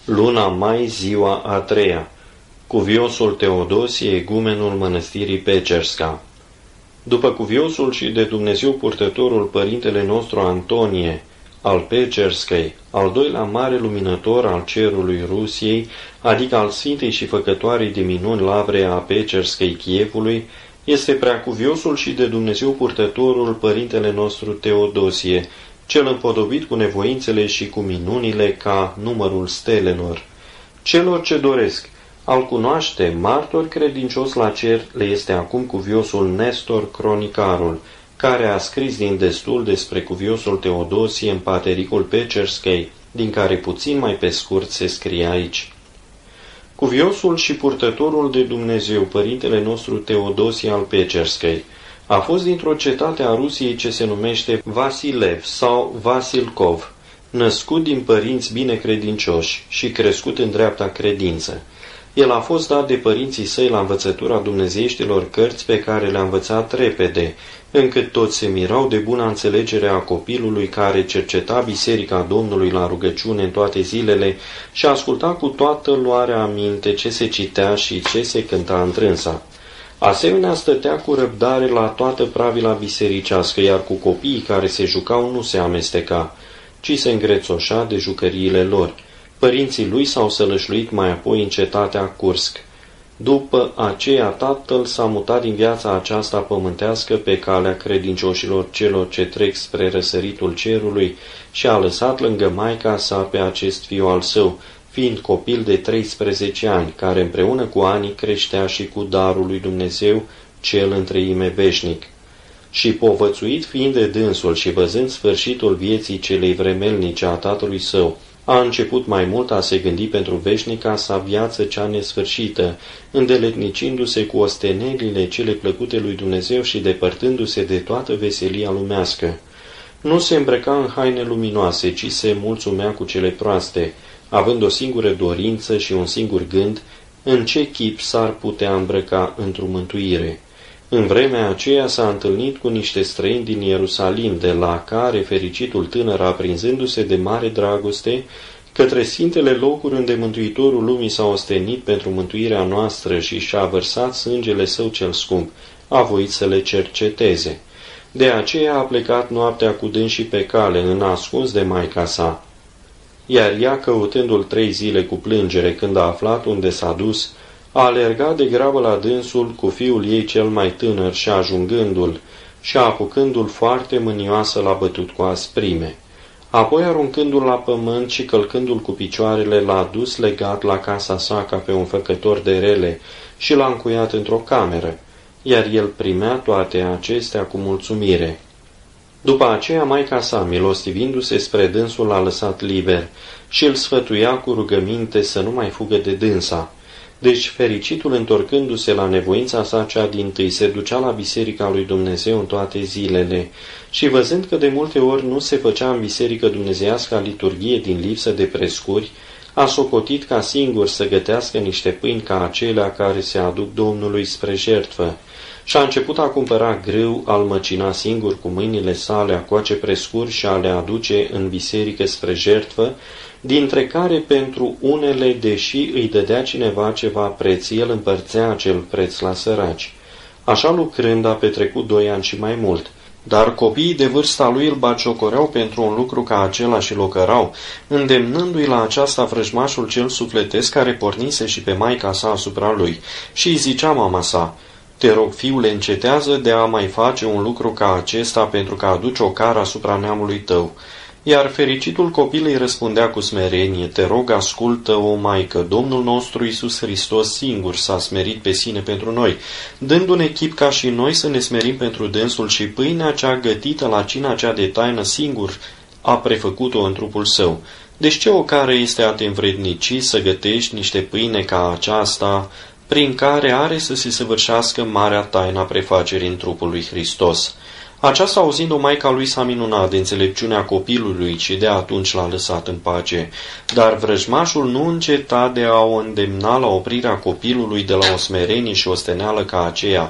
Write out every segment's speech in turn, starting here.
Luna mai, ziua a treia. Cuviosul Teodosie, egumenul mănăstirii Pecersca. După cuviosul și de Dumnezeu purtătorul părintele nostru Antonie, al Pecerscăi, al doilea mare luminător al cerului Rusiei, adică al Sfintei și Făcătoarei de minuni Lavre a Pecerscăi Chievului, este preacuviosul și de Dumnezeu purtătorul părintele nostru Teodosie, cel împodobit cu nevoințele și cu minunile ca numărul stelelor. Celor ce doresc al cunoaște martor credincios la cer le este acum cuviosul Nestor Cronicarul, care a scris din destul despre cuviosul Teodosie în Patericul Pecerscăi, din care puțin mai pe scurt se scrie aici. Cuviosul și purtătorul de Dumnezeu, părintele nostru Teodosie al Pecerscăi, a fost dintr-o cetate a Rusiei ce se numește Vasilev sau Vasilkov, născut din părinți binecredincioși și crescut în dreapta credință. El a fost dat de părinții săi la învățătura dumnezeieștilor cărți pe care le-a învățat repede, încât toți se mirau de buna înțelegere a copilului care cerceta biserica Domnului la rugăciune în toate zilele și asculta cu toată luarea aminte ce se citea și ce se cânta întrânsa. Asemenea, stătea cu răbdare la toată pravila bisericească, iar cu copiii care se jucau nu se amesteca, ci se îngrețoșa de jucăriile lor. Părinții lui s-au sălășluit mai apoi în cetatea Kursk. După aceea, tatăl s-a mutat din viața aceasta pământească pe calea credincioșilor celor ce trec spre răsăritul cerului și a lăsat lângă maica sa pe acest fiu al său, fiind copil de 13 ani, care împreună cu anii creștea și cu darul lui Dumnezeu, cel întreime veșnic. Și povățuit fiind de dânsul și văzând sfârșitul vieții celei vremelnice a tatălui său, a început mai mult a se gândi pentru veșnica sa viață cea nesfârșită, îndeletnicindu-se cu ostenelile cele plăcute lui Dumnezeu și depărtându-se de toată veselia lumească. Nu se îmbrăca în haine luminoase, ci se mulțumea cu cele proaste, având o singură dorință și un singur gând, în ce chip s-ar putea îmbrăca într-o mântuire. În vremea aceea s-a întâlnit cu niște străini din Ierusalim, de la care fericitul tânăr, aprinzându-se de mare dragoste, către sfintele locuri unde Mântuitorul lumii s-a ostenit pentru mântuirea noastră și și-a vărsat sângele său cel scump, a voit să le cerceteze. De aceea a plecat noaptea cu dânsii pe cale, înascuns de maica sa. Iar ea, căutându-l 3 zile cu plângere, când a aflat unde s-a dus, a alergat de grabă la dânsul cu fiul ei cel mai tânăr și ajungându-l și apucându-l foarte mânioasă l-a bătut cu asprime. Apoi, aruncându-l la pământ și călcându-l cu picioarele, l-a dus legat la casa sa ca pe un făcător de rele și l-a încuiat într-o cameră, iar el primea toate acestea cu mulțumire. După aceea, maica sa, milostivindu-se spre dânsul, l-a lăsat liber și îl sfătuia cu rugăminte să nu mai fugă de dânsa. Deci, fericitul, întorcându-se la nevoința sa cea dintâi, se ducea la biserica lui Dumnezeu în toate zilele și, văzând că de multe ori nu se făcea în biserică dumnezeiasca liturghie din lipsă de prescuri, a socotit ca singur să gătească niște pâini ca acelea care se aduc Domnului spre jertfă și a început a cumpăra grâu, a-l măcina singur cu mâinile sale, a coace prescuri și a le aduce în biserică spre jertfă, dintre care pentru unele, deși îi dădea cineva ceva preț, el împărțea acel preț la săraci. Așa lucrând a petrecut 2 ani și mai mult. Dar copiii de vârsta lui îl batjocoreau pentru un lucru ca acela și locărau, îndemnându-i la aceasta vrăjmașul cel sufletesc care pornise și pe maica sa asupra lui. Și îi zicea mama sa: "Te rog, fiule, încetează de a mai face un lucru ca acesta, pentru că aduci o cară asupra neamului tău." Iar fericitul copil îi răspundea cu smerenie: "Te rog, ascultă, o maică, Domnul nostru Iisus Hristos singur s-a smerit pe sine pentru noi, dându-ne chip ca și noi să ne smerim pentru dânsul și pâinea cea gătită la cina cea de taină singur a prefăcut-o în trupul său. Deci ce ocare este a te învrednici să gătești niște pâine ca aceasta, prin care are să se săvârșească marea taina prefacerii în trupul lui Hristos?" Aceasta, auzind-o, maica lui s-a minunat de înțelepciunea copilului și de atunci l-a lăsat în pace. Dar vrăjmașul nu înceta de a o îndemna la oprirea copilului de la o smerenie și o steneală ca aceea,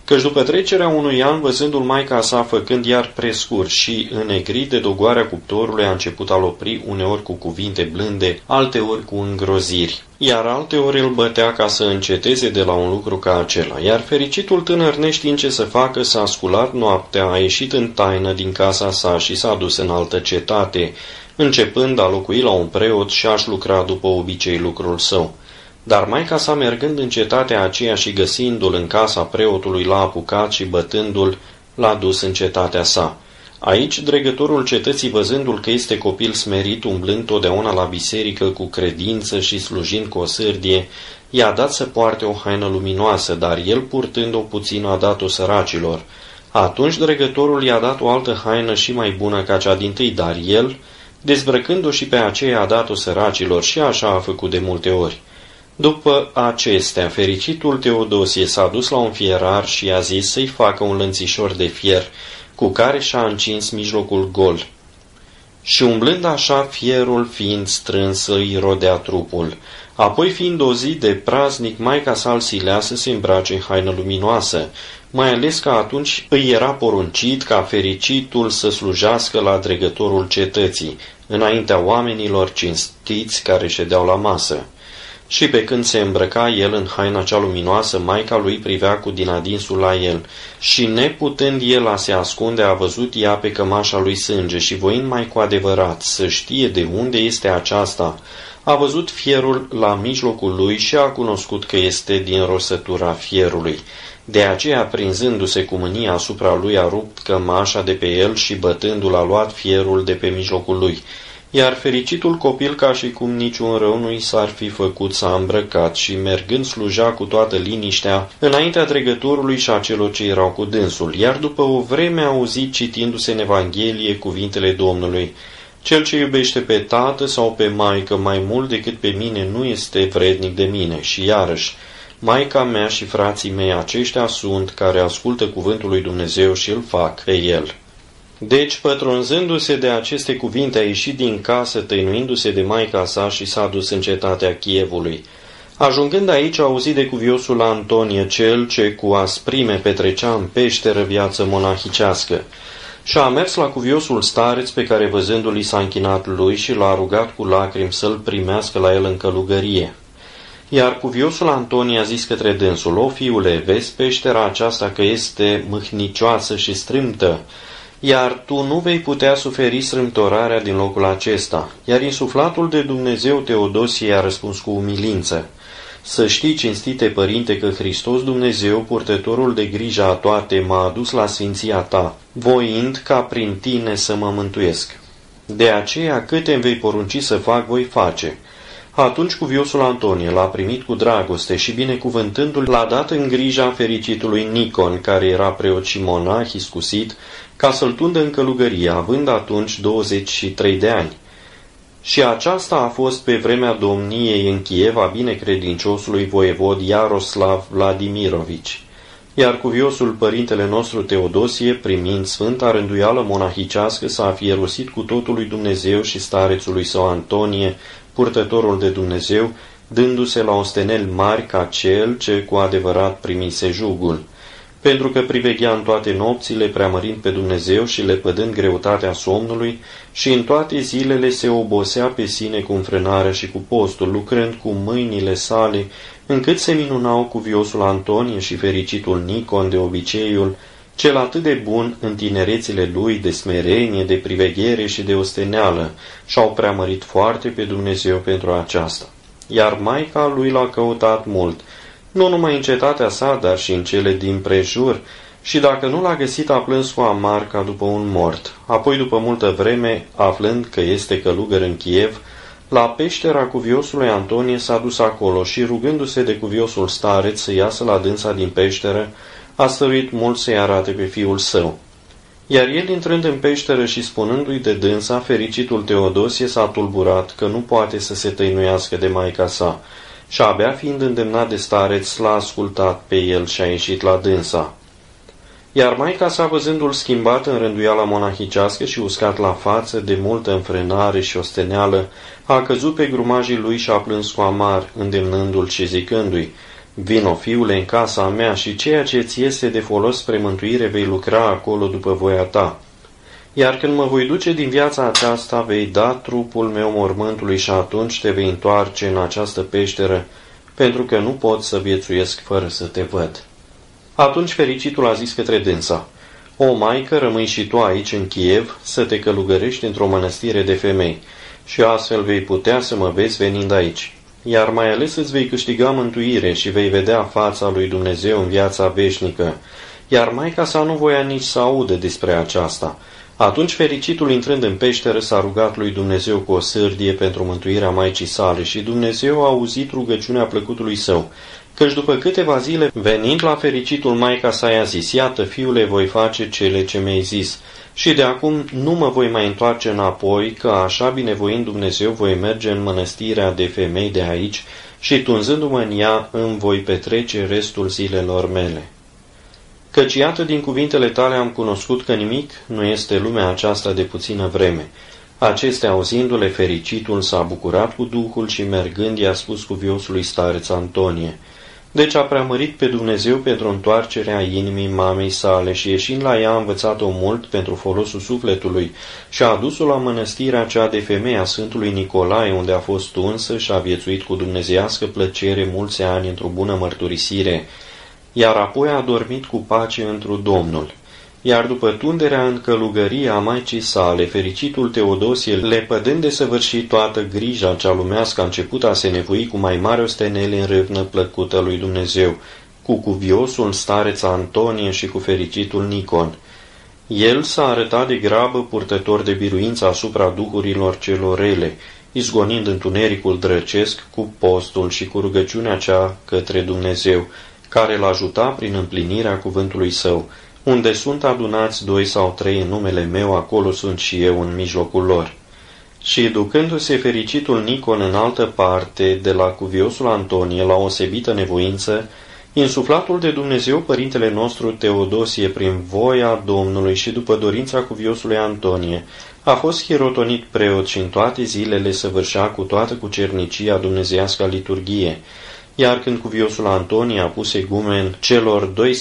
Căci după trecerea unui an, văzându-l maica sa făcând iar prescurt și înnegrit de dogoarea cuptorului, a început a-l opri uneori cu cuvinte blânde, alteori cu îngroziri, iar alteori îl bătea ca să înceteze de la un lucru ca acela. Iar fericitul tânăr, neștiind ce să facă, s-a sculat noaptea, a ieșit în taină din casa sa și s-a dus în altă cetate, începând a locui la un preot și a-și lucra după obicei lucrul său. Dar maica sa, mergând în cetatea aceea și găsindu-l în casa preotului, l-a apucat și bătându-l, l-a dus în cetatea sa. Aici, dregătorul cetății, văzându-l că este copil smerit, umblând totdeauna la biserică cu credință și slujind cu o sârdie, i-a dat să poarte o haină luminoasă, dar el, purtând-o puțin, a dat-o săracilor. Atunci dregătorul i-a dat o altă haină și mai bună ca cea dintâi, dar el, dezbrăcând-o și pe aceea, a dat-o săracilor și așa a făcut de multe ori. După acestea, fericitul Teodosie s-a dus la un fierar și i-a zis să-i facă un lănțișor de fier, cu care și-a încins mijlocul gol. Și umblând așa, fierul fiind strâns, îi rodea trupul. Apoi, fiind o zi de praznic, maica sa îl silea să se îmbrace în haină luminoasă, mai ales că atunci îi era poruncit ca fericitul să slujească la dregătorul cetății, înaintea oamenilor cinstiți care ședeau la masă. Și pe când se îmbrăca el în haina cea luminoasă, maica lui privea cu din adinsul la el și, neputând el a se ascunde, a văzut ea pe cămașa lui sânge și, voind mai cu adevărat să știe de unde este aceasta, a văzut fierul la mijlocul lui și a cunoscut că este din rosătura fierului. De aceea, prinzându-se cu mânia asupra lui, a rupt cămașa de pe el și, bătându-l, a luat fierul de pe mijlocul lui. Iar fericitul copil, ca și cum niciun rău nu i s-ar fi făcut, s-a îmbrăcat și, mergând, sluja cu toată liniștea înaintea dregătorului și a celor ce erau cu dânsul, iar după o vreme a auzit, citindu-se în Evanghelie, cuvintele Domnului: Cel ce iubește pe tată sau pe maică mai mult decât pe mine nu este vrednic de mine. Și iarăși: Maica mea și frații mei aceștia sunt care ascultă cuvântul lui Dumnezeu și îl fac pe el. Deci, pătrunzându-se de aceste cuvinte, a ieșit din casă, tăinuindu-se de maica sa și s-a dus în cetatea Chievului. Ajungând aici, a auzit de cuviosul Antonie, cel ce cu asprime petrecea în peșteră viață monahicească. Și a mers la cuviosul stareț, pe care, văzându-l, i s-a închinat lui și l-a rugat cu lacrimi să-l primească la el în călugărie. Iar cuviosul Antonie a zis către dânsul: O, fiule, vezi peștera aceasta că este mâhnicioasă și strâmtă, iar tu nu vei putea suferi strâmtorarea din locul acesta. Iar insuflatul de Dumnezeu Teodosie a răspuns cu umilință: Să știi, cinstite părinte, că Hristos Dumnezeu, purtătorul de grijă a toate, m-a adus la sfinția ta, voind ca prin tine să mă mântuiesc. De aceea, câte îmi vei porunci să fac, voi face. Atunci cuviosul Antonie l-a primit cu dragoste și, binecuvântându-l, l-a dat în grija fericitului Nicon, care era preot și monah iscusit, ca să-l tundă în călugărie, având atunci 23 de ani. Și aceasta a fost pe vremea domniei în Kiev a binecredinciosului voievod Iaroslav Vladimirovici. Iar cuviosul părintele nostru Teodosie, primind sfânta rânduială monahicească, s-a fierosit cu totul lui Dumnezeu și starețului său Antonie, purtătorul de Dumnezeu, dându-se la osteneli mari ca cel ce cu adevărat primise jugul. Pentru că priveghea în toate nopțile, preamărind pe Dumnezeu și lepădând greutatea somnului, și în toate zilele se obosea pe sine cu înfrânarea și cu postul, lucrând cu mâinile sale, încât se minunau cuviosul Antonie și fericitul Nicon de obiceiul, cel atât de bun în tinerețile lui, de smerenie, de priveghere și de osteneală, și-au preamărit foarte pe Dumnezeu pentru aceasta. Iar maica lui l-a căutat mult, nu numai în cetatea sa, dar și în cele din prejur, și dacă nu l-a găsit, a plâns cu amar ca după un mort. Apoi, după multă vreme, aflând că este călugăr în Kiev, la peștera cuviosului Antonie s-a dus acolo și, rugându-se de cuviosul stareț să iasă la dânsa din peșteră, a stăruit mult să-i arate pe fiul său. Iar el, intrând în peșteră și spunându-i de dânsa, fericitul Teodosie s-a tulburat că nu poate să se tăinuiască de maica sa, și abia fiind îndemnat de stareț, l-a ascultat pe el și a ieșit la dânsa. Iar maica sa, văzându-l schimbat în rânduiala monahicească și uscat la față de multă înfrânare și osteneală, a căzut pe grumajii lui și a plâns cu amar, îndemnându-l și zicându-i: Vino, fiule, în casa mea și ceea ce ți este de folos spre mântuire vei lucra acolo după voia ta. Iar când mă voi duce din viața aceasta, vei da trupul meu mormântului și atunci te vei întoarce în această peșteră, pentru că nu pot să viețuiesc fără să te văd. Atunci fericitul a zis către dânsa: O, maică, rămâi și tu aici în Kiev să te călugărești într-o mănăstire de femei și astfel vei putea să mă vezi venind aici. Iar mai ales îți vei câștiga mântuire și vei vedea fața lui Dumnezeu în viața veșnică. Iar maica sa nu voia nici să audă despre aceasta. Atunci fericitul, intrând în peșteră, s-a rugat lui Dumnezeu cu o sârdie pentru mântuirea maicii sale și Dumnezeu a auzit rugăciunea plăcutului său. Căci după câteva zile, venind la fericitul, maica sa i-a zis: Iată, fiule, voi face cele ce mi-ai zis și de acum nu mă voi mai întoarce înapoi, că așa binevoind Dumnezeu voi merge în mănăstirea de femei de aici și tunzându-mă în ea îmi voi petrece restul zilelor mele. Căci iată, din cuvintele tale am cunoscut că nimic nu este lumea aceasta de puțină vreme. Acestea, auzindu-le, fericitul s-a bucurat cu Duhul și mergând i-a spus cuviosului stareț Antonie. Deci a preamărit pe Dumnezeu pentru întoarcerea inimii mamei sale și ieșind la ea a învățat-o mult pentru folosul sufletului și a adus-o la mănăstirea cea de femei a Sfântului Nicolae, unde a fost tunsă și a viețuit cu dumnezeiască plăcere mulți ani într-o bună mărturisire, iar apoi a dormit cu pace întru Domnul. Iar după tunderea în călugărie a maicii sale, fericitul Teodosie, lepădând de săvârșit toată grija cea lumească, a început a se nevoi cu mai mare ostenele în râvnă plăcută lui Dumnezeu, cu cuviosul stareț Antonie și cu fericitul Nicon. El s-a arătat de grabă purtător de biruință asupra duhurilor celor rele, izgonind întunericul drăcesc cu postul și cu rugăciunea cea către Dumnezeu, care l-a ajutat prin împlinirea cuvântului său. Unde sunt adunați 2 sau 3 în numele meu, acolo sunt și eu în mijlocul lor. Și ducându-se fericitul Nicon în altă parte, de la cuviosul Antonie, la osebită nevoință, insuflatul de Dumnezeu, părintele nostru Teodosie, prin voia Domnului și după dorința cuviosului Antonie, a fost hirotonit preot și în toate zilele săvârșea cu toată cucernicia dumnezeiască liturghie. Iar când cuviosul Antonie a pus egumen celor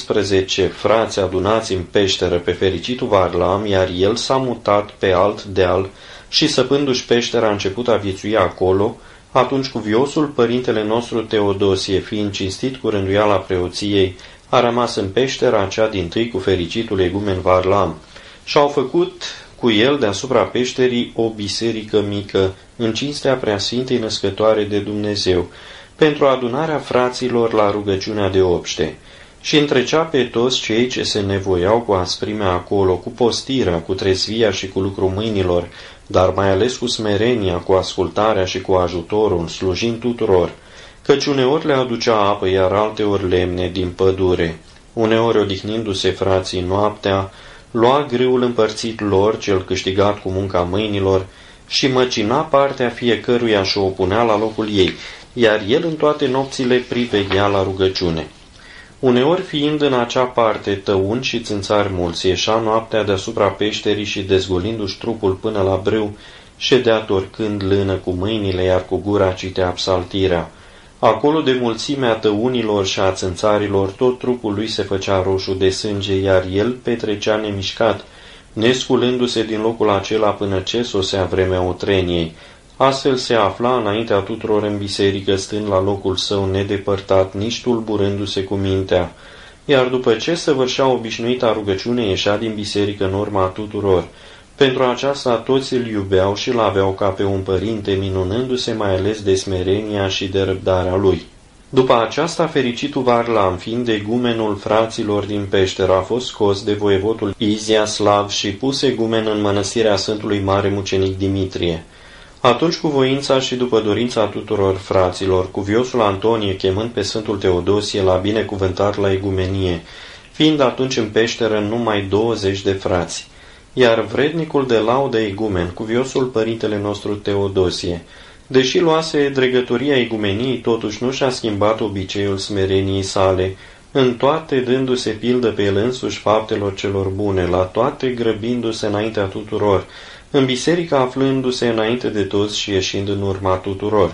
12 frați adunați în peșteră pe fericitul Varlam, iar el s-a mutat pe alt deal și săpându-și peștera a început a viețui acolo, atunci cuviosul, părintele nostru Teodosie, fiind cinstit cu rânduiala preoției, a rămas în peștera acea dintâi cu fericitul egumen Varlam și au făcut cu el deasupra peșterii o biserică mică în cinstea Preasfintei Născătoare de Dumnezeu, pentru adunarea fraților la rugăciunea de obște, și întrecea pe toți cei ce se nevoiau cu asprimea acolo, cu postirea, cu trezvia și cu lucrul mâinilor, dar mai ales cu smerenia, cu ascultarea și cu ajutorul, slujind tuturor, căci uneori le aducea apă, iar alteori lemne din pădure. Uneori, odihnindu-se frații noaptea, lua grâul împărțit lor, cel câștigat cu munca mâinilor, și măcina partea fiecăruia și o punea la locul ei, iar el în toate nopțile priveghea la rugăciune. Uneori, fiind în acea parte tăuni și țânțari mulți, ieșea noaptea deasupra peșterii și, dezgolindu-și trupul până la brâu, ședea torcând lână cu mâinile, iar cu gura citea psaltirea. Acolo, de mulțimea tăunilor și a țânțarilor, tot trupul lui se făcea roșu de sânge, iar el petrecea nemișcat, nesculându-se din locul acela până ce sosea vremea otreniei. Astfel se afla înaintea tuturor în biserică, stând la locul său nedepărtat, nici tulburându-se cu mintea. Iar după ce săvârșea obișnuita rugăciune, ieșea din biserică în urma tuturor. Pentru aceasta toți îl iubeau și l-aveau ca pe un părinte, minunându-se mai ales de smerenia și de răbdarea lui. După aceasta, fericitul Varlam, fiind egumenul fraților din peșteră, a fost scos de voievodul Iziaslav și pus egumen în mănăstirea Sfântului Mare Mucenic Dimitrie. Atunci, cu voința și după dorința tuturor fraților, cuviosul Antonie, chemând pe Sfântul Teodosie, l-a binecuvântat la egumenie, fiind atunci în peșteră numai 20 de frați. Iar vrednicul de laudă egumen, cuviosul părintele nostru Teodosie, deși luase dregătoria egumeniei, totuși nu și-a schimbat obiceiul smereniei sale, în toate dându-se pildă pe el însuși faptelor celor bune, la toate grăbindu-se înaintea tuturor, în biserică aflându-se înainte de toți și ieșind în urma tuturor.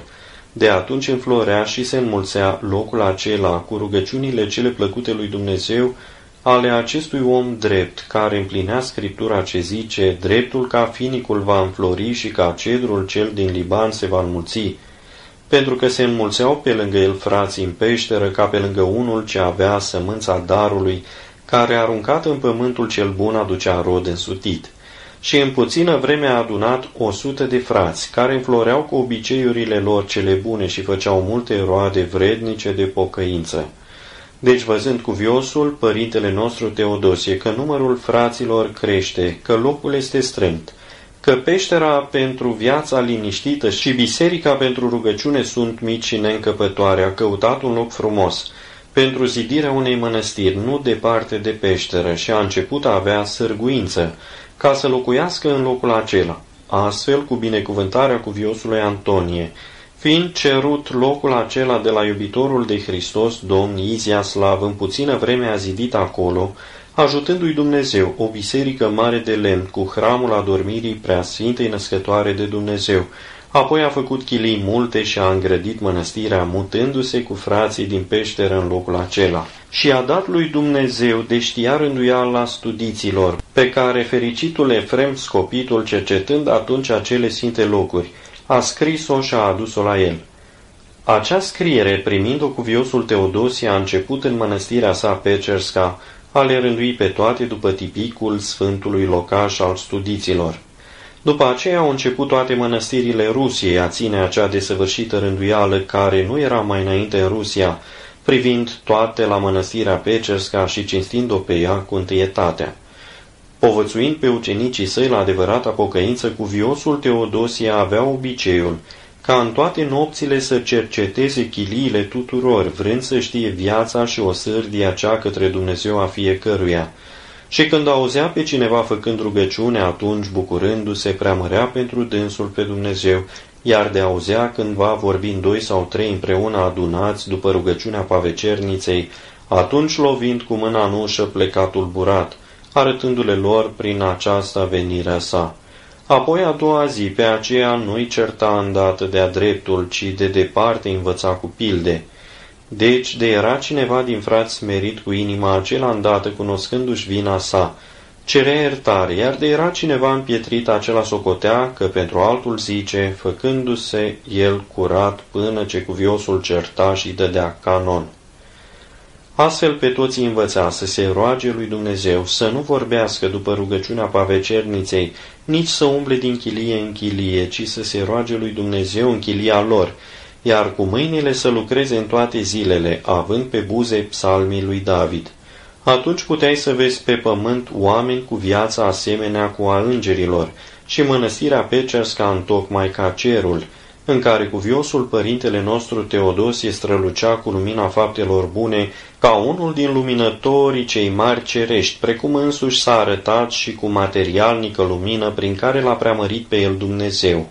De atunci înflorea și se înmulțea locul acela cu rugăciunile cele plăcute lui Dumnezeu ale acestui om drept, care împlinea Scriptura ce zice: dreptul ca finicul va înflori și ca cedrul cel din Liban se va înmulți, pentru că se înmulțeau pe lângă el frații în peșteră, ca pe lângă unul ce avea sămânța darului, care aruncat în pământul cel bun aducea rod însutit. Și în puțină vreme a adunat 100 de frați, care înfloreau cu obiceiurile lor cele bune și făceau multe roade vrednice de pocăință. Deci, văzând cuviosul, părintele nostru Teodosie, că numărul fraților crește, că locul este strâmt, că peștera pentru viața liniștită și biserica pentru rugăciune sunt mici și neîncăpătoare, a căutat un loc frumos pentru zidirea unei mănăstiri, nu departe de peșteră, și a început a avea sârguință, ca să locuiască în locul acela. Astfel, cu binecuvântarea cuviosului Antonie, fiind cerut locul acela de la iubitorul de Hristos, Domn Iziaslav, în puțină vreme a zidit acolo, ajutându-i Dumnezeu, o biserică mare de lemn, cu hramul adormirii Preasfintei Născătoare de Dumnezeu. Apoi a făcut chilii multe și a îngrădit mănăstirea, mutându-se cu frații din peșteră în locul acela. Și a dat lui Dumnezeu de știa rânduiala studiților, pe care fericitul Efrem Scopitul, cercetând atunci acele sfinte locuri, a scris-o și a adus-o la el. Acea scriere, primind-o cuviosul Teodosie, a început în mănăstirea sa Pecersca, a le rândui pe toate după tipicul sfântului locaș al studiților. După aceea au început toate mănăstirile Rusiei a ține acea desăvârșită rânduială care nu era mai înainte în Rusia, privind toate la mănăstirea Pecersca și cinstind-o pe ea cu întâietatea. Povățuind pe ucenicii săi la adevărata pocăință, cuviosul Teodosie avea obiceiul ca în toate nopțile să cerceteze chiliile tuturor, vrând să știe viața și osârdia cea către Dumnezeu a fiecăruia. Și când auzea pe cineva făcând rugăciune, atunci, bucurându-se, preamărea pentru dânsul pe Dumnezeu, iar de auzea cândva vorbind 2 sau 3 împreună adunați după rugăciunea pavecerniței, atunci lovind cu mâna în ușă pleca tulburat, arătându-le lor prin aceasta venirea sa. Apoi a doua zi, pe aceea nu-i certa îndată de-a dreptul, ci de departe învăța cu pilde. Deci, de era cineva din frați smerit cu inima, acela îndată, cunoscându-și vina sa, cerea iertare, iar de era cineva împietrit, acela socotea că pentru altul zice, făcându-se el curat până ce cuviosul certa și dădea canon. Astfel pe toți învăța să se roage lui Dumnezeu, să nu vorbească după rugăciunea pavecerniței, nici să umble din chilie în chilie, ci să se roage lui Dumnezeu în chilia lor, iar cu mâinile să lucreze în toate zilele, având pe buze psalmii lui David. Atunci puteai să vezi pe pământ oameni cu viața asemenea cu a îngerilor și mănăstirea Pecersca întocmai ca cerul, în care cuviosul părintele nostru Teodosie strălucea cu lumina faptelor bune ca unul din luminătorii cei mari cerești, precum însuși s-a arătat și cu materialnică lumină prin care l-a preamărit pe el Dumnezeu.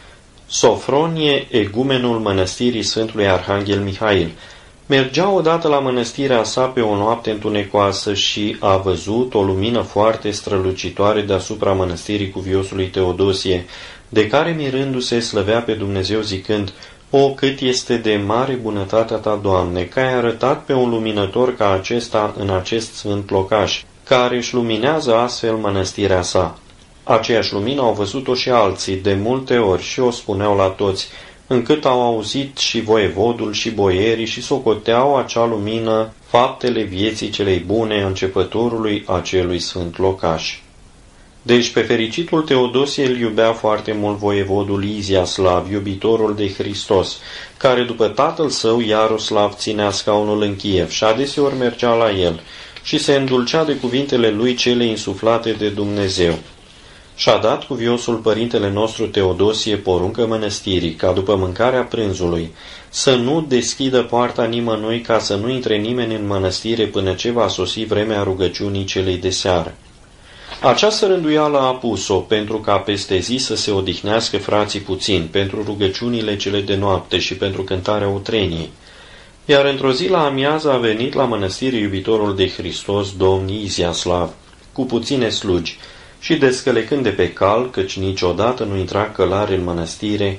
Sofronie, egumenul mănăstirii Sfântului Arhanghel Mihail, mergea odată la mănăstirea sa pe o noapte întunecoasă și a văzut o lumină foarte strălucitoare deasupra mănăstirii cuviosului Teodosie, de care mirându-se slăvea pe Dumnezeu zicând: O, cât este de mare bunătatea ta, Doamne, că ai arătat pe un luminător ca acesta în acest sfânt locaș, care își luminează astfel mănăstirea sa. Aceeași lumină au văzut-o și alții de multe ori și o spuneau la toți, încât au auzit și voievodul și boierii și socoteau acea lumină faptele vieții celei bune, începătorului acelui sfânt locaș. Deci pe fericitul Teodosie îl iubea foarte mult voievodul Iziaslav, iubitorul de Hristos, care după tatăl său Iaroslav ținea scaunul în Kiev și adeseori mergea la el și se îndulcea de cuvintele lui cele insuflate de Dumnezeu. Și-a dat cuviosul părintele nostru Teodosie poruncă mănăstirii, ca după mâncarea prânzului, să nu deschidă poarta nimănui, ca să nu intre nimeni în mănăstire până ce va sosi vremea rugăciunii celei de seară. Această rânduială a pus-o pentru ca peste zi să se odihnească frații puțin, pentru rugăciunile cele de noapte și pentru cântarea utreniei. Iar într-o zi la amiază a venit la mănăstire iubitorul de Hristos, Domn Iziaslav, cu puține slugi, și descălecând de pe cal, căci niciodată nu intra călare în mănăstire,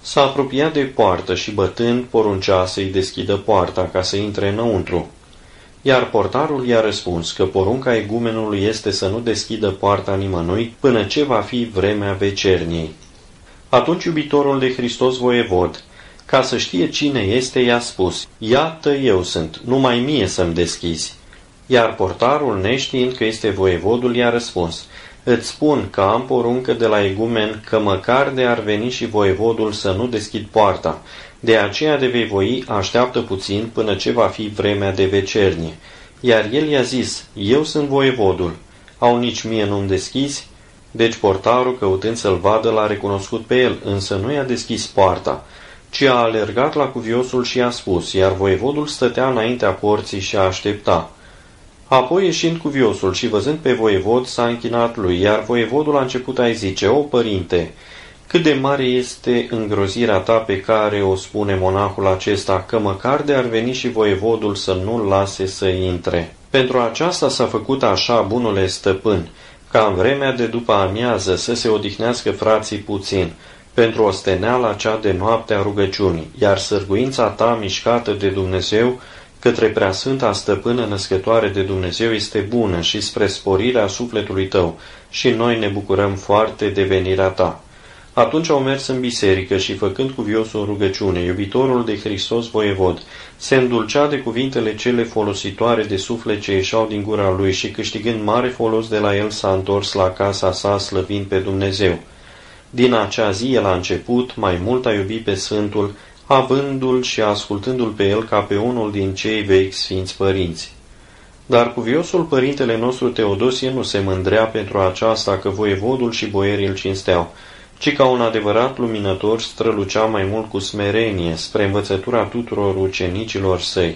S-a apropiat de poartă și bătând poruncea să-i deschidă poarta ca să intre înăuntru. Iar portarul i-a răspuns că porunca egumenului este să nu deschidă poarta nimănui până ce va fi vremea vecerniei. Atunci iubitorul de Hristos voievod, ca să știe cine este, i-a spus: Iată eu sunt, numai mie să-mi deschizi. Iar portarul, neștiind că este voievodul, i-a răspuns: Îți spun că am poruncă de la egumen că măcar de ar veni și voievodul să nu deschid poarta. De aceea de vei voi, așteaptă puțin până ce va fi vremea de vecernie. Iar el i-a zis: Eu sunt voievodul. Au nici mie nu-mi deschizi? Deci portarul, căutând să-l vadă, l-a recunoscut pe el, însă nu i-a deschis poarta, ci a alergat la cuviosul și i-a spus, iar voievodul stătea înaintea porții și a aștepta. Apoi, ieșind cuviosul și văzând pe voievod, s-a închinat lui, iar voievodul a început a-i zice: O, părinte, cât de mare este îngrozirea ta pe care o spune monahul acesta, că măcar de ar veni și voievodul să nu-l lase să intre. Pentru aceasta s-a făcut așa, bunule stăpân, ca în vremea de după amiază să se odihnească frații puțin, pentru osteneala cea de noapte a rugăciunii, iar sârguința ta mișcată de Dumnezeu către preasfânta stăpână născătoare de Dumnezeu este bună și spre sporirea sufletului tău, și noi ne bucurăm foarte de venirea ta. Atunci au mers în biserică și, făcând cuviosul rugăciune, iubitorul de Hristos voievod se îndulcea de cuvintele cele folositoare de suflet ce ieșeau din gura lui și, câștigând mare folos de la el, s-a întors la casa sa slăvind pe Dumnezeu. Din acea zi el a început mai mult a iubi pe Sfântul, avându-l și ascultându-l pe el ca pe unul din cei vechi sfinți părinți. Dar cuviosul părintele nostru Teodosie nu se mândrea pentru aceasta că voievodul și boierii îl cinsteau, ci ca un adevărat luminător strălucea mai mult cu smerenie spre învățătura tuturor ucenicilor săi,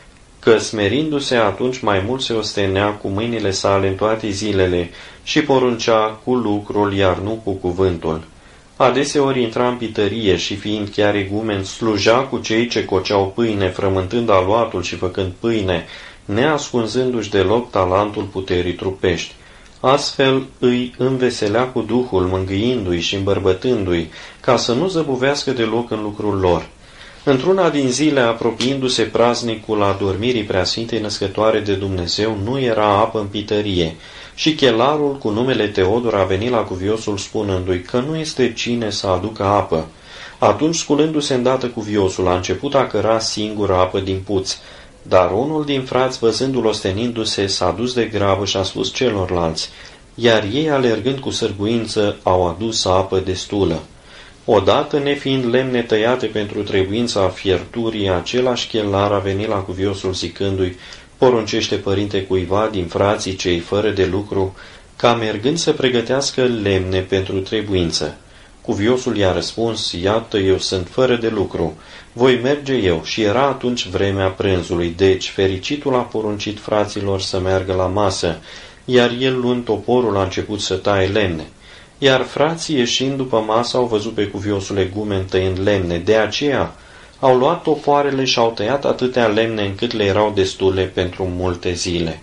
că smerindu-se atunci mai mult se ostenea cu mâinile sale în toate zilele și poruncea cu lucrul, iar nu cu cuvântul. Adeseori intra în pitărie și, fiind chiar igumen, sluja cu cei ce coceau pâine, frământând aluatul și făcând pâine, neascunzându-și deloc talentul puterii trupești. Astfel îi înveselea cu Duhul, mângâindu-i și îmbărbătându-i, ca să nu zăbuvească deloc în lucrul lor. Într-una din zile, apropiindu-se praznicul adormirii Preasfintei Născătoare de Dumnezeu, nu era apă în pitărie, și chelarul cu numele Teodor a venit la cuviosul spunându-i că nu este cine să aducă apă. Atunci, sculându-se îndată cuviosul, a început a căra singură apă din puț, dar unul din frați, văzându-l ostenindu-se, s-a dus de grabă și a spus celorlalți, iar ei, alergând cu sârguință, au adus apă destulă. Odată, nefiind lemne tăiate pentru trebuința fierturii, același chelar a venit la cuviosul zicându-i: Poruncește, părinte, cuiva din frații cei fără de lucru, ca mergând să pregătească lemne pentru trebuință. Cuviosul i-a răspuns: Iată, eu sunt fără de lucru, voi merge eu. Și era atunci vremea prânzului, deci fericitul a poruncit fraților să meargă la masă, iar el, luând toporul, a început să taie lemne. Iar frații, ieșind după masă, au văzut pe cuviosul egumen tăind lemne, de aceea au luat topoarele și au tăiat atâtea lemne încât le erau destule pentru multe zile.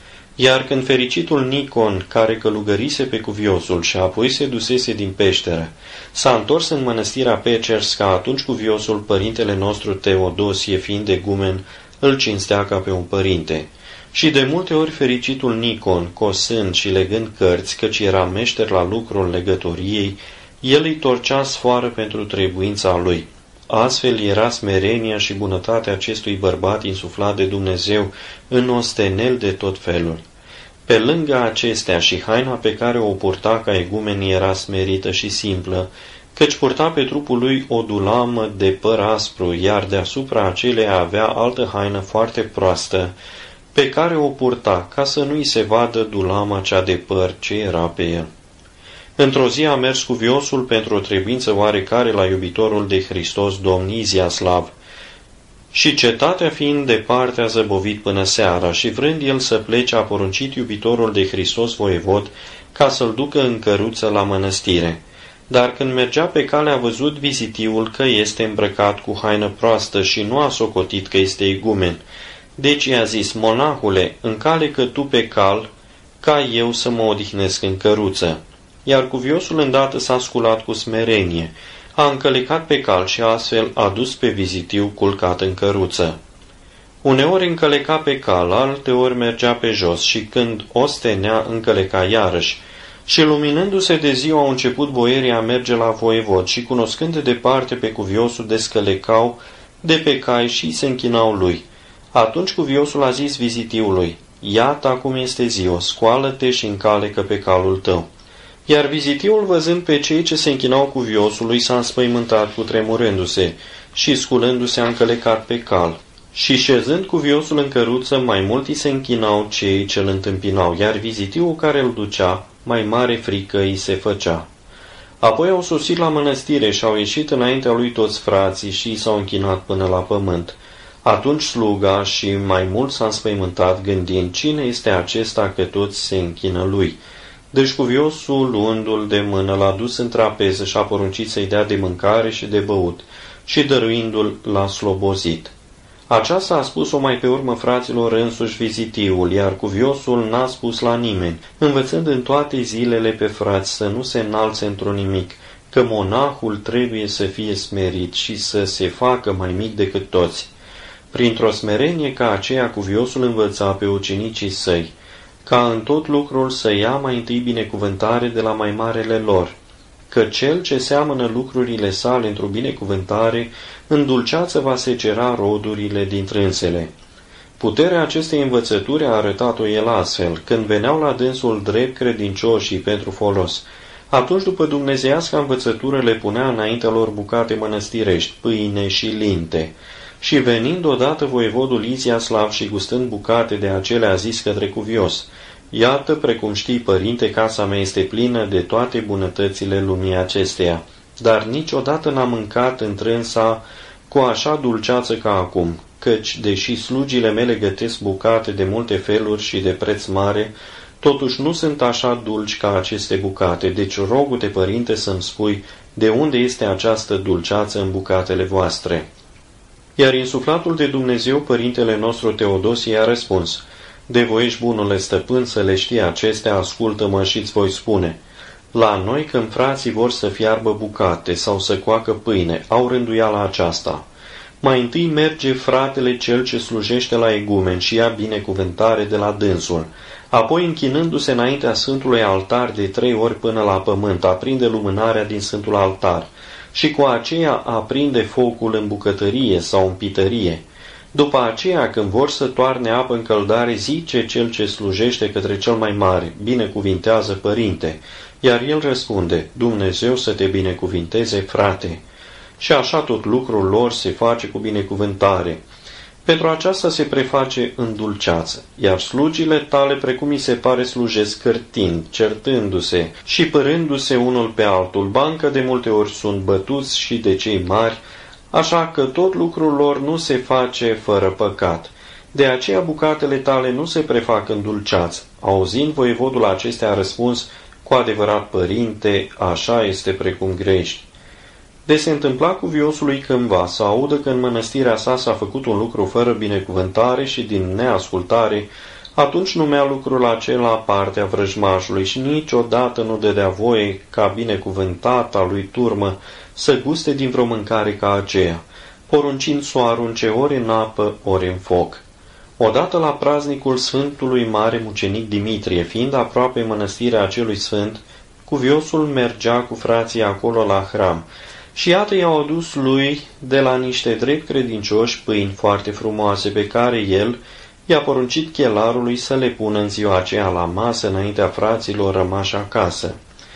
Iar când fericitul Nicon, care călugărise pe cuviosul și apoi se dusese din peșteră, s-a întors în mănăstirea Pecersca, atunci cuviosul, părintele nostru Teodosie, fiind egumen, îl cinstea ca pe un părinte. Și de multe ori fericitul Nicon, cosând și legând cărți, căci era meșter la lucrul legătoriei, el îi torcea sfoară pentru trebuința lui. Astfel era smerenia și bunătatea acestui bărbat insuflat de Dumnezeu în ostenel de tot felul. Pe lângă acestea și haina pe care o purta ca egumen era smerită și simplă, căci purta pe trupul lui o dulamă de păr aspru, iar deasupra aceleia avea altă haină foarte proastă, pe care o purta, ca să nu-i se vadă dulama cea de păr ce era pe el. Într-o zi a mers cuviosul pentru o trebuință oarecare la iubitorul de Hristos, domn Iziaslav, și cetatea fiind departe a zăbovit până seara și vrând el să plece a poruncit iubitorul de Hristos voievod ca să-l ducă în căruță la mănăstire. Dar când mergea pe cale a văzut vizitiul că este îmbrăcat cu haină proastă și nu a socotit că este igumen. Deci i-a zis: Monahule, încalecă tu pe cal, ca eu să mă odihnesc în căruță. Iar cuviosul îndată s-a sculat cu smerenie, a încălecat pe cal și astfel a dus pe vizitiu culcat în căruță. Uneori încăleca pe cal, alteori mergea pe jos și când ostenea încăleca iarăși. Și luminându-se de ziua au început boierii a merge la voievod și cunoscând de departe pe cuviosul descălecau de pe cai și se închinau lui. Atunci cuviosul a zis vizitiului: iată acum este ziua, scoală-te și încalecă pe calul tău. Iar vizitiul, văzând pe cei ce se închinau cuviosului, s-a înspăimântat cutremurându-se și sculându-se a încălecat pe cal. Și șezând cuviosul în căruță, mai mult îi se închinau cei ce îl întâmpinau, iar vizitiul care îl ducea, mai mare frică îi se făcea. Apoi au sosit la mănăstire și au ieșit înaintea lui toți frații și s-au închinat până la pământ. Atunci sluga și mai mult s-a înspăimântat gândind: cine este acesta că toți se închină lui? Deci cuviosul, luându-l de mână, l-a dus în trapeză și a poruncit să-i dea de mâncare și de băut și dăruindu-l l-a slobozit. Aceasta a spus-o mai pe urmă fraților însuși vizitiul, iar cuviosul n-a spus la nimeni, învățând în toate zilele pe frați să nu se înalțe într-un nimic, că monahul trebuie să fie smerit și să se facă mai mic decât toți. Printr-o smerenie ca aceea cuviosul învăța pe ucenicii săi, ca în tot lucrul să ia mai întâi binecuvântare de la mai marele lor, că cel ce seamănă lucrurile sale într-o binecuvântare, în dulceață va secera rodurile din trânsele. Puterea acestei învățături a arătat-o el astfel, când veneau la dânsul drept credincioșii pentru folos. Atunci, după dumnezeiasca învățătură, le punea înaintea lor bucate mănăstirești, pâine și linte. Și venind odată voievodul Iziaslav și gustând bucate de acelea, a zis către cuvios: iată, precum știi, părinte, casa mea este plină de toate bunătățile lumii acesteia, dar niciodată n-am mâncat întrânsa cu așa dulceață ca acum, căci, deși slugile mele gătesc bucate de multe feluri și de preț mare, totuși nu sunt așa dulci ca aceste bucate, deci rogu-te, părinte, să-mi spui de unde este această dulceață în bucatele voastre. Iar insuflatul de Dumnezeu, părintele nostru Teodosie, a răspuns: de voiești, bunule stăpân, să le știi acestea, ascultă-mă și-ți voi spune. La noi, când frații vor să fiarbă bucate sau să coacă pâine, au rânduiala aceasta. Mai întâi merge fratele cel ce slujește la egumen și ia binecuvântare de la dânsul. Apoi, închinându-se înaintea Sfântului Altar de 3 ori până la pământ, aprinde lumânarea din Sfântul Altar și cu aceea aprinde focul în bucătărie sau în pitărie. După aceea, când vor să toarne apă în căldare, zice cel ce slujește către cel mai mare: binecuvintează, părinte, iar el răspunde: Dumnezeu să te binecuvinteze, frate. Și așa tot lucrul lor se face cu binecuvântare. Pentru aceasta se preface în dulceață, iar slugile tale, precum mi se pare, slujesc cârtind, certându-se și părându-se unul pe altul, bancă de multe ori sunt bătuți și de cei mari, așa că tot lucrul lor nu se face fără păcat. De aceea bucatele tale nu se prefac în dulceață. Auzind, voievodul acestea a răspuns: cu adevărat, părinte, așa este precum grești. De se întâmpla cuviosului cândva să audă că în mănăstirea sa s-a făcut un lucru fără binecuvântare și din neascultare, atunci numea lucrul acela partea vrăjmașului și niciodată nu dădea voie ca binecuvântata lui turmă să guste din vreo mâncare ca aceea, poruncind să o arunce ori în apă, ori în foc. Odată la praznicul Sfântului Mare Mucenic Dimitrie, fiind aproape mănăstirea acelui sfânt, cuviosul mergea cu frații acolo la hram și iată i-au adus lui de la niște drept credincioși pâini foarte frumoase pe care el i-a poruncit chelarului să le pună în ziua aceea la masă înaintea fraților rămași acasă.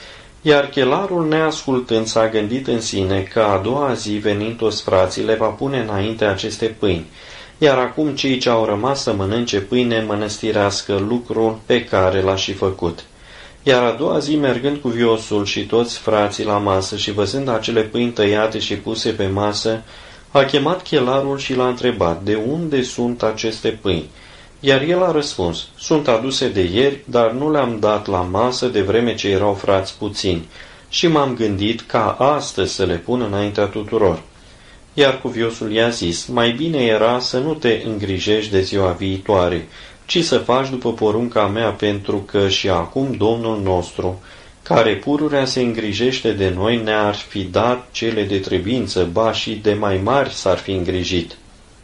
Iar chelarul, neascultând, s-a gândit în sine că a doua zi, venind toți frații, le va pune înainte aceste pâini, iar acum cei ce au rămas să mănânce pâine mănăstirească, lucrul pe care l-a și făcut. Iar a doua zi, mergând cuviosul și toți frații la masă și văzând acele pâini tăiate și puse pe masă, a chemat chelarul și l-a întrebat: de unde sunt aceste pâini? Iar el a răspuns: sunt aduse de ieri, dar nu le-am dat la masă de vreme ce erau frați puțini și m-am gândit ca astăzi să le pun înaintea tuturor. Iar cuviosul i-a zis: mai bine era să nu te îngrijești de ziua viitoare, ci să faci după porunca mea, pentru că și acum Domnul nostru care pururea se îngrijește de noi, ne-ar fi dat cele de trebuință, ba și de mai mari s-ar fi îngrijit.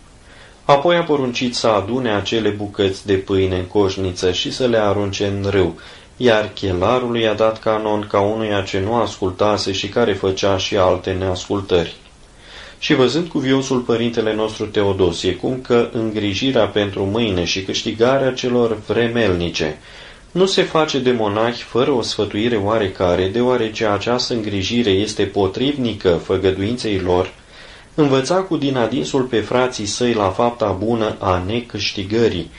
Apoi a poruncit să adune acele bucăți de pâine în coșniță și să le arunce în râu, iar chelarul i-a dat canon ca unuia ce nu ascultase și care făcea și alte neascultări. Și văzând cuviosul părintele nostru Teodosie, cum că îngrijirea pentru mâine și câștigarea celor vremelnice nu se face de monahi fără o sfătuire oarecare, deoarece această îngrijire este potrivnică făgăduinței lor, învăța cu din adinsul pe frații săi la fapta bună a necâștigării,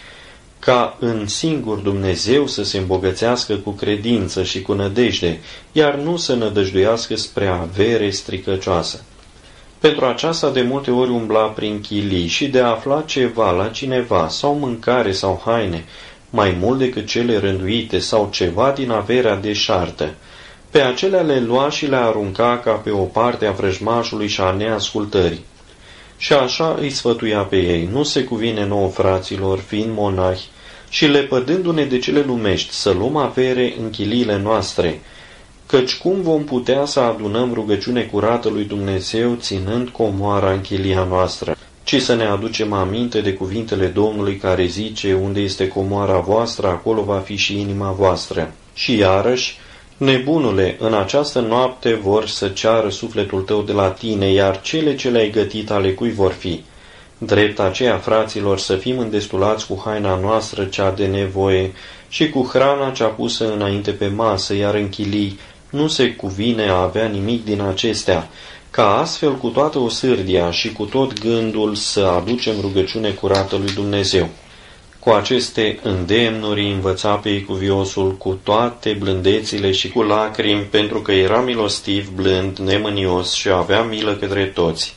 ca în singur Dumnezeu să se îmbogățească cu credință și cu nădejde, iar nu să nădăjduiască spre avere stricăcioasă. Pentru aceasta de multe ori umbla prin chilii și de a afla ceva la cineva, sau mâncare sau haine, mai mult decât cele rânduite, sau ceva din averea deșartă, pe acelea le lua și le arunca ca pe o parte a vrăjmașului și a neascultării. Și așa îi sfătuia pe ei: nu se cuvine nouă, fraților, fiind monahi, și lepădându-ne de cele lumești, să luăm avere în chiliile noastre, căci cum vom putea să adunăm rugăciune curată lui Dumnezeu, ținând comoara în chilia noastră, ci să ne aducem aminte de cuvintele Domnului care zice: unde este comoara voastră, acolo va fi și inima voastră. Și iarăși: nebunule, în această noapte vor să ceară sufletul tău de la tine, iar cele ce le-ai gătit ale cui vor fi? Drept aceea, fraților, să fim îndestulați cu haina noastră cea de nevoie și cu hrana cea pusă înainte pe masă, iar în chilii nu se cuvine a avea nimic din acestea, ca astfel cu toată osârdia și cu tot gândul să aducem rugăciune curată lui Dumnezeu. Cu aceste îndemnuri învăța pe cuviosul cu toate blândețile și cu lacrimi, pentru că era milostiv, blând, nemânios și avea milă către toți.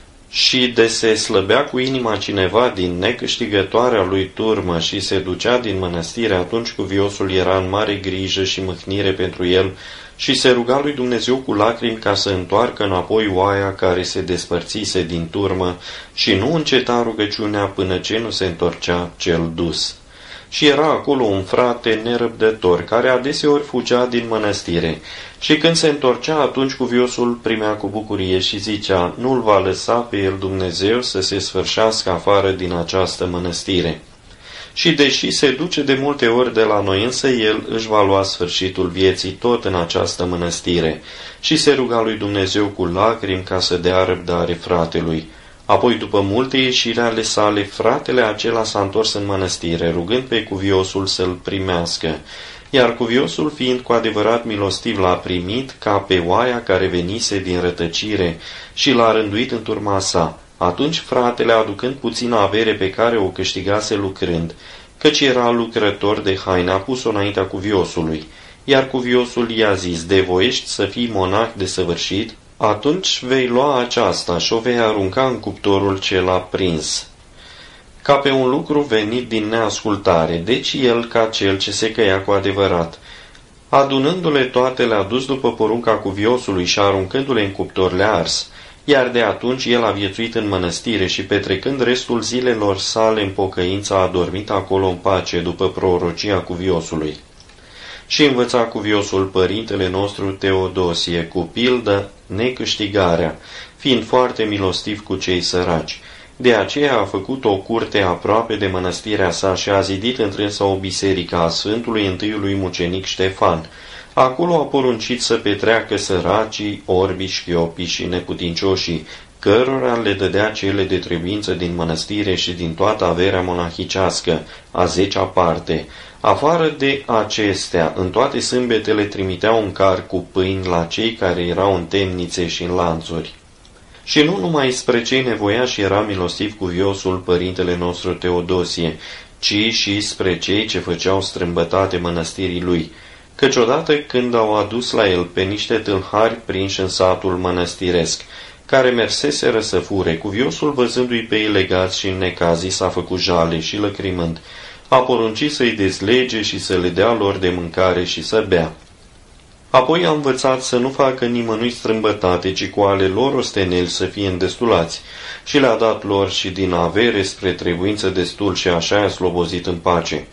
Și de se slăbea cu inima cineva din necâștigătoarea lui turmă și se ducea din mănăstire, atunci cuviosul era în mare grijă și mâhnire pentru el și se ruga lui Dumnezeu cu lacrimi ca să întoarcă înapoi oaia care se despărțise din turmă și nu înceta rugăciunea până ce nu se întorcea cel dus. Și era acolo un frate nerăbdător, care adeseori fugea din mănăstire, și când se întorcea, atunci cuviosul primea cu bucurie și zicea: nu-l va lăsa pe el Dumnezeu să se sfârșească afară din această mănăstire. Și deși se duce de multe ori de la noi, însă el își va lua sfârșitul vieții tot în această mănăstire. Și se ruga lui Dumnezeu cu lacrimi ca să dea răbdare fratelui. Apoi, după multe ieșiri ale sale, fratele acela s-a întors în mănăstire, rugând pe cuviosul să-l primească, iar cuviosul, fiind cu adevărat milostiv, l-a primit ca pe oaia care venise din rătăcire și l-a rânduit în turma sa. Atunci fratele, aducând puțină avere pe care o câștigase lucrând, căci era lucrător de haine, a pus-o înaintea cuviosului, iar cuviosul i-a zis: de voiești să fii monah desăvârșit? Atunci vei lua aceasta și o vei arunca în cuptorul ce l-a prins, ca pe un lucru venit din neascultare, deci el ca cel ce se căia cu adevărat. Adunându-le toate, le-a dus după porunca cuviosului și aruncându-le în cuptor le-a ars, iar de atunci el a viețuit în mănăstire și, petrecând restul zilelor sale în pocăință, a dormit acolo în pace după prorocia cuviosului. Și învăța cuviosul părintele nostru Teodosie cu pildă necâștigarea, fiind foarte milostiv cu cei săraci. De aceea a făcut o curte aproape de mănăstirea sa și a zidit întrânsa o biserică a Sfântului întâiului mucenic Ștefan. Acolo a poruncit să petreacă săracii, orbii, șchiopii și neputincioșii, cărora le dădea cele de trebuință din mănăstire și din toată averea monahicească, a 10-a parte. Afară de acestea, în toate sâmbetele trimiteau un car cu pâini la cei care erau în temnițe și în lanțuri. Și nu numai spre cei nevoiași era milostiv cuviosul părintele nostru Teodosie, ci și spre cei ce făceau strâmbătate mănăstirii lui, căci odată când au adus la el pe niște tâlhari prinși în satul mănăstiresc, care merseseră să fure, cuviosul, văzându-i pe ei legați și înnecazii, s-a făcut jale și lăcrimând, a poruncit să-i dezlege și să le dea lor de mâncare și să bea. Apoi a învățat să nu facă nimănui strâmbătate, ci cu ale lor osteneli să fie îndestulați, și le-a dat lor și din avere spre trebuință destul și așa i-a slobozit în pace.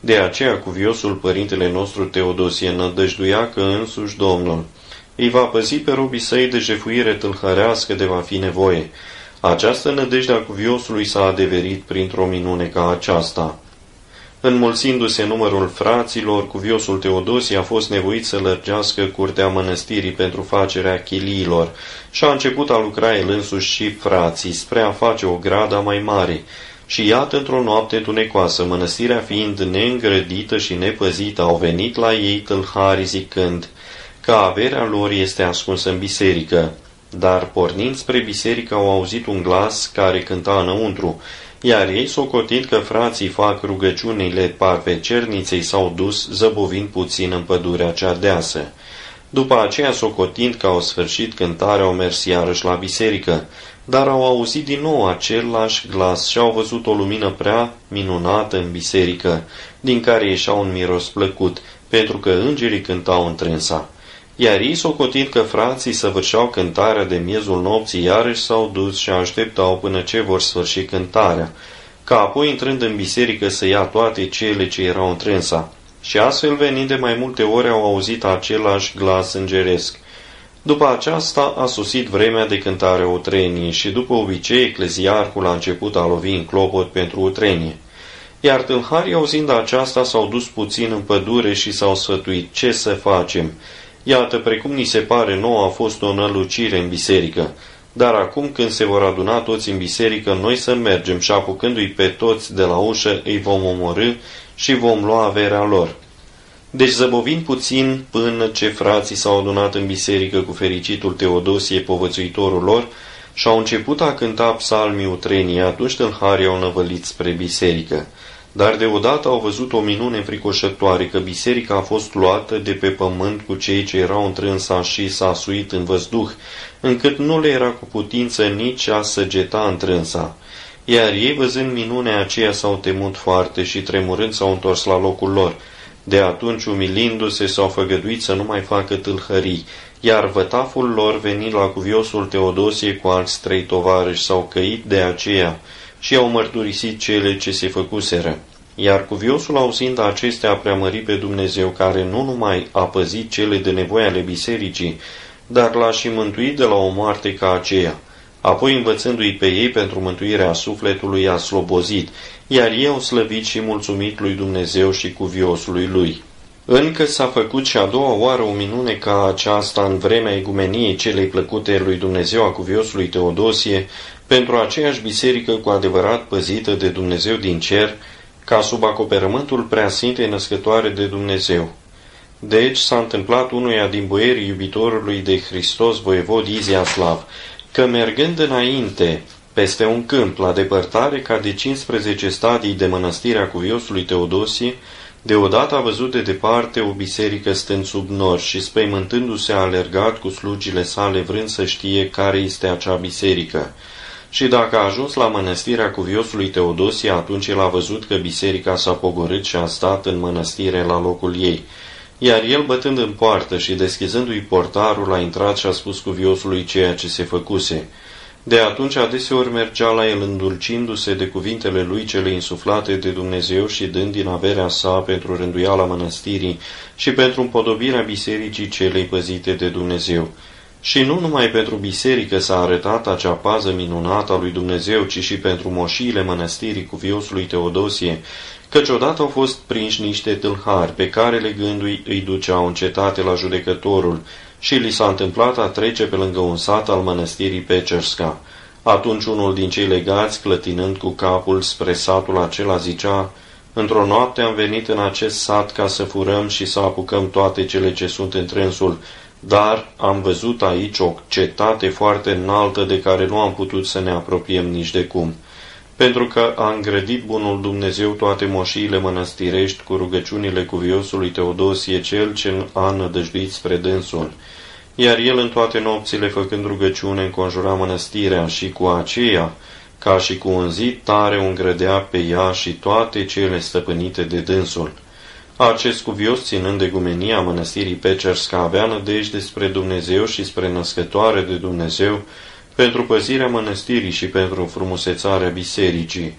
De aceea cuviosul părintele nostru Teodosie nădăjduia că însuși Domnul îi va păzi pe robii săi de jefuire tâlhărească de va fi nevoie. Această nădejde a cuviosului s-a adeverit printr-o minune ca aceasta. Înmulțindu-se numărul fraților, cuviosul Teodosie a fost nevoit să lărgească curtea mănăstirii pentru facerea chiliilor și a început a lucra el însuși și frații spre a face o grada mai mare. Și iată, într-o noapte tunecoasă, mănăstirea fiind neîngrădită și nepăzită, au venit la ei tâlhari zicând că averea lor este ascunsă în biserică. Dar pornind spre biserică au auzit un glas care cânta înăuntru, iar ei, socotind că frații fac rugăciunile parvecerniței, s-au dus, zăbovind puțin în pădurea cea deasă. După aceea, socotind că au sfârșit cântarea, au mers iarăși la biserică, dar au auzit din nou același glas și au văzut o lumină prea minunată în biserică, din care ieșea un miros plăcut, pentru că îngerii cântau întrânsa. Iar ei, socotind că frații săvârșeau cântarea de miezul nopții, iarăși s-au dus și așteptau până ce vor sfârși cântarea, ca apoi, intrând în biserică, să ia toate cele ce erau întrânsa. Și astfel, venind de mai multe ore, au auzit același glas îngeresc. După aceasta a sosit vremea de cântare a utreniei și, după obicei, ecleziarhul a început a lovi în clopot pentru utrenie. Iar tâlharii, auzind aceasta, s-au dus puțin în pădure și s-au sfătuit ce să facem. Iată, precum ni se pare nouă, a fost o nălucire în biserică. Dar acum, când se vor aduna toți în biserică, noi să mergem și, apucându-i pe toți de la ușă, îi vom omorî și vom lua averea lor. Deci, zăbovind puțin până ce frații s-au adunat în biserică cu fericitul Teodosie, povățuitorul lor, și-au început a cânta psalmii utreniei, atunci tâlharii au năvălit spre biserică. Dar deodată au văzut o minune înfricoșătoare, că biserica a fost luată de pe pământ cu cei ce erau întrânsa și s-a suit în văzduh, încât nu le era cu putință nici a săgeta întrânsa. Iar ei, văzând minunea aceea, s-au temut foarte și tremurând s-au întors la locul lor. De atunci, umilindu-se, s-au făgăduit să nu mai facă tâlhării, iar vătaful lor, venind la cuviosul Teodosie cu alți 3 tovarăși, s-au căit de aceea și au mărturisit cele ce se făcuseră. Iar cuviosul, auzind acestea, a preamărit pe Dumnezeu, care nu numai a păzit cele de nevoie ale bisericii, dar l-a și mântuit de la o moarte ca aceea. Apoi, învățându-i pe ei pentru mântuirea sufletului, i-a slobozit, iar ei au slăvit și mulțumit lui Dumnezeu și cuviosului lui. Încă s-a făcut și a doua oară o minune ca aceasta în vremea egumeniei celei plăcute lui Dumnezeu a cuviosului Teodosie, pentru aceeași biserică cu adevărat păzită de Dumnezeu din cer, ca sub acoperământul preasfintei născătoare de Dumnezeu. Deci s-a întâmplat unuia din boierii iubitorului de Hristos, voievod Iziaslav, că mergând înainte, peste un câmp, la depărtare ca de 15 stadii de mănăstire a cuviosului Teodosie, deodată a văzut de departe o biserică stând sub nori și, spăimântându-se, a alergat cu slugile sale, vrând să știe care este acea biserică. Și dacă a ajuns la mănăstirea cuviosului Teodosie, atunci el a văzut că biserica s-a pogorât și a stat în mănăstire la locul ei. Iar el, bătând în poartă și deschizându-i portarul, a intrat și a spus cuviosului ceea ce se făcuse. De atunci adeseori mergea la el, îndulcindu-se de cuvintele lui cele insuflate de Dumnezeu și dând din averea sa pentru rânduiala mănăstirii și pentru împodobirea bisericii celei păzite de Dumnezeu. Și nu numai pentru biserică s-a arătat acea pază minunată a lui Dumnezeu, ci și pentru moșiile mănăstirii cuviosului Teodosie, căci odată au fost prinși niște tâlhari, pe care legându-i îi duceau în cetate la judecătorul, și li s-a întâmplat a trece pe lângă un sat al mănăstirii Pecersca. Atunci unul din cei legați, clătinând cu capul spre satul acela, zicea: într-o noapte am venit în acest sat ca să furăm și să apucăm toate cele ce sunt întrânsul, dar am văzut aici o cetate foarte înaltă de care nu am putut să ne apropiem nici de cum. Pentru că a îngrădit bunul Dumnezeu toate moșiile mănăstirești cu rugăciunile cuviosului Teodosie, cel ce a nădăjduit spre dânsul. Iar el în toate nopțile, făcând rugăciune, înconjura mănăstirea și cu aceea, ca și cu un zid tare, o îngrădea pe ea și toate cele stăpânite de dânsul. Acest cuvios, ținând egumenia mănăstirii Pecersca, avea nădejde spre Dumnezeu și spre născătoare de Dumnezeu, pentru păzirea mănăstirii și pentru frumusețarea bisericii.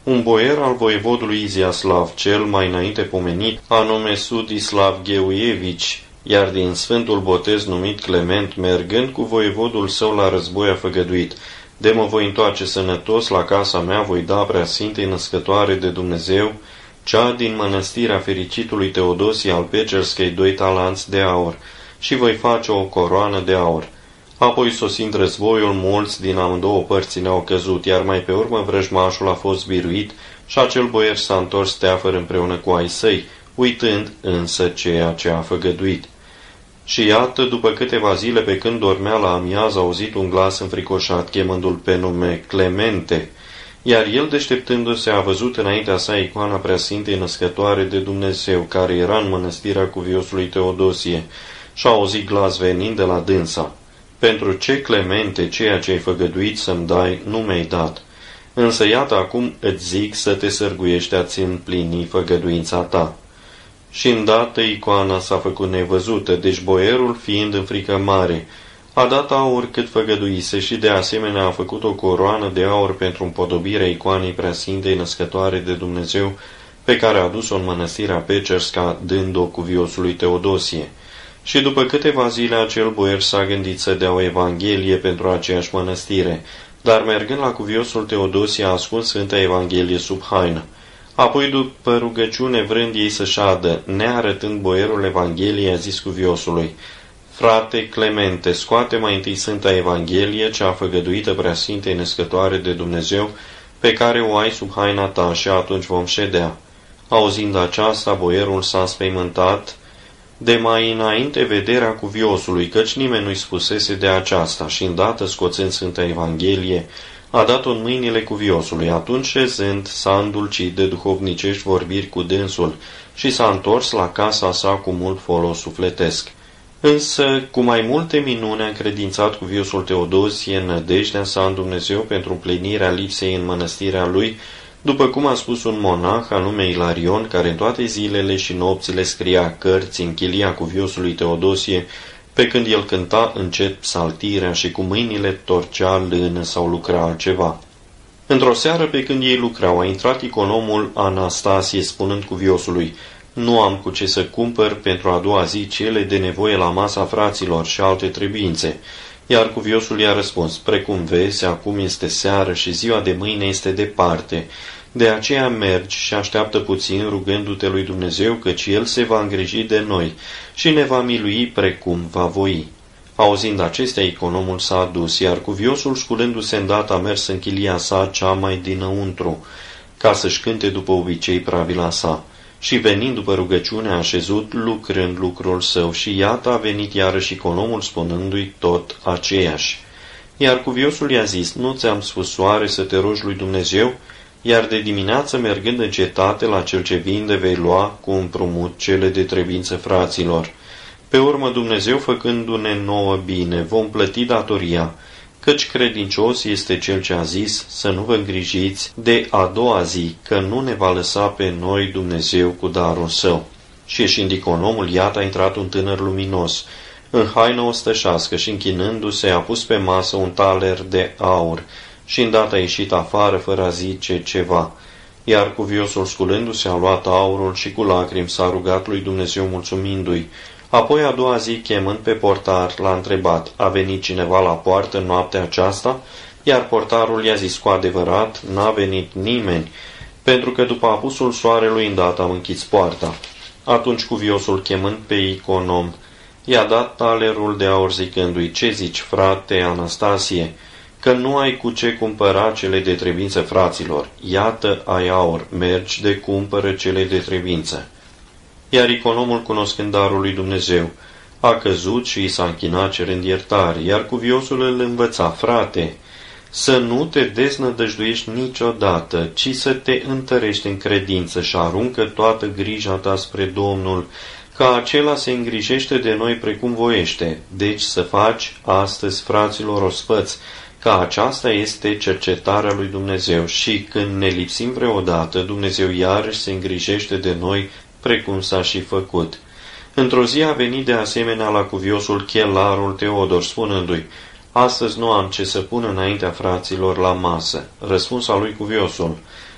un boier al voievodului Iziaslav, cel mai înainte pomenit, anume Sudislav Gheuievici, iar din sfântul botez numit Clement, mergând cu voievodul său la război, a făgăduit: de mă voi întoarce sănătos la casa mea, voi da Preasfintei Născătoare de Dumnezeu, cea din mănăstirea fericitului Teodosie al Pecerskei, 2 talanți de aur, și voi face o coroană de aur. Apoi, sosind războiul, mulți din amândouă părți ne-au căzut, iar mai pe urmă vrăjmașul a fost biruit și acel boier s-a întors teafăr împreună cu ai săi, uitând însă ceea ce a făgăduit. Și iată, după câteva zile, pe când dormea la amiază, a auzit un glas înfricoșat, chemându-l pe nume Clemente, iar el, deșteptându-se, a văzut înaintea sa icoana Preasfintei Născătoare de Dumnezeu, care era în mănăstirea cuviosului Teodosie, și a auzit glas venind de la dânsa: pentru ce, Clemente, ceea ce ai făgăduit să-mi dai, nu mi-ai dat. Însă iată acum îți zic să te sărguiești a-ți împlini făgăduința ta. Și îndată icoana s-a făcut nevăzută, deci boierul, fiind în frică mare, a dat aur cât făgăduise și de asemenea a făcut o coroană de aur pentru împodobirea icoanei Preasfintei Născătoare de Dumnezeu, pe care a adus-o în mănăstirea Pecerska, dând-o cuviosului Teodosie. Și după câteva zile acel boier s-a gândit să dea o evanghelie pentru aceeași mănăstire, dar mergând la cuviosul Teodosie a ascuns Sfânta Evanghelie sub haină. Apoi, după rugăciune, vrând ei să șadă, nearătând boierul Evangheliei, a zis cuviosului: frate Clemente, scoate mai întâi Sfânta Evanghelie, cea făgăduită Preasfintei Născătoare de Dumnezeu, pe care o ai sub haina ta, și atunci vom ședea. Auzind aceasta, boierul s-a înspăimântat de mai înainte vederea cuviosului, căci nimeni nu-i spusese de aceasta, și îndată, scoțând Sfânta Evanghelie, a dat-o în mâinile cuviosului. Atunci, șezând, s-a îndulcit de duhovnicești vorbiri cu dânsul și s-a întors la casa sa cu mult folos sufletesc. Însă, cu mai multe minuni a încredințat cuviosul Teodosie nădejdea sa în Dumnezeu pentru împlinirea lipsei în mănăstirea lui, după cum a spus un monah anume Ilarion, care în toate zilele și nopțile scria cărți în chilia cuviosului Teodosie, pe când el cânta încet psaltirea și cu mâinile torcea lână sau lucra altceva. Într-o seară, pe când ei lucrau, a intrat economul Anastasie, spunând cuviosului: nu am cu ce să cumpăr pentru a doua zi cele de nevoie la masa fraților și alte trebuințe. Iar cuviosul i-a răspuns: precum vezi, acum este seară și ziua de mâine este departe. De aceea mergi și așteaptă puțin, rugându-te lui Dumnezeu, căci El se va îngriji de noi și ne va milui precum va voi. Auzind acestea, economul s-a dus, iar cuviosul, sculându-se îndată, a mers în chilia sa cea mai dinăuntru, ca să-și cânte după obicei pravila sa. Și venind după rugăciune, a așezut lucrând lucrul său, și iată a venit iarăși economul, spunându-i tot aceeași. Iar cuviosul i-a zis: nu ți-am spus oare să te rogi lui Dumnezeu? Iar de dimineață, mergând în cetate, la cel ce vinde, vei lua cu împrumut cele de trebuință fraților. Pe urmă, Dumnezeu, făcându-ne nouă bine, vom plăti datoria, căci credincios este cel ce a zis: să nu vă îngrijiți de a doua zi, că nu ne va lăsa pe noi Dumnezeu cu darul său. Și ieșind economul, iată a intrat un tânăr luminos, în haină ostășească, și închinându-se a pus pe masă un taler de aur, și îndată a ieșit afară fără a zice ceva. Iar cuviosul, sculându-se, a luat aurul și cu lacrimi s-a rugat lui Dumnezeu mulțumindu-i. Apoi, a doua zi, chemând pe portar, l-a întrebat: a venit cineva la poartă în noaptea aceasta? Iar portarul i-a zis: cu adevărat, n-a venit nimeni, pentru că după apusul soarelui îndată am închis poarta. Atunci cuviosul, chemând pe econom, i-a dat talerul de aur zicându-i: ce zici, frate Anastasie, că nu ai cu ce cumpăra cele de trebuință fraților? Iată ai aur, mergi de cumpără cele de trebuință. Iar economul, cunoscând darul lui Dumnezeu, a căzut și i s-a închinat cerând iertare, iar cuviosul îl învăța: frate, să nu te deznădăjduiești niciodată, ci să te întărești în credință și aruncă toată grija ta spre Domnul, că acela se îngrijește de noi precum voiește. Deci să faci astăzi, fraților, ospăți, că aceasta este cercetarea lui Dumnezeu, și când ne lipsim vreodată, Dumnezeu iarăși se îngrijește de noi precum s-a și făcut. Într-o zi a venit de asemenea la cuviosul chelarul Teodor, spunându-i: astăzi nu am ce să pun înaintea fraților la masă. Răspuns al lui cuviosul: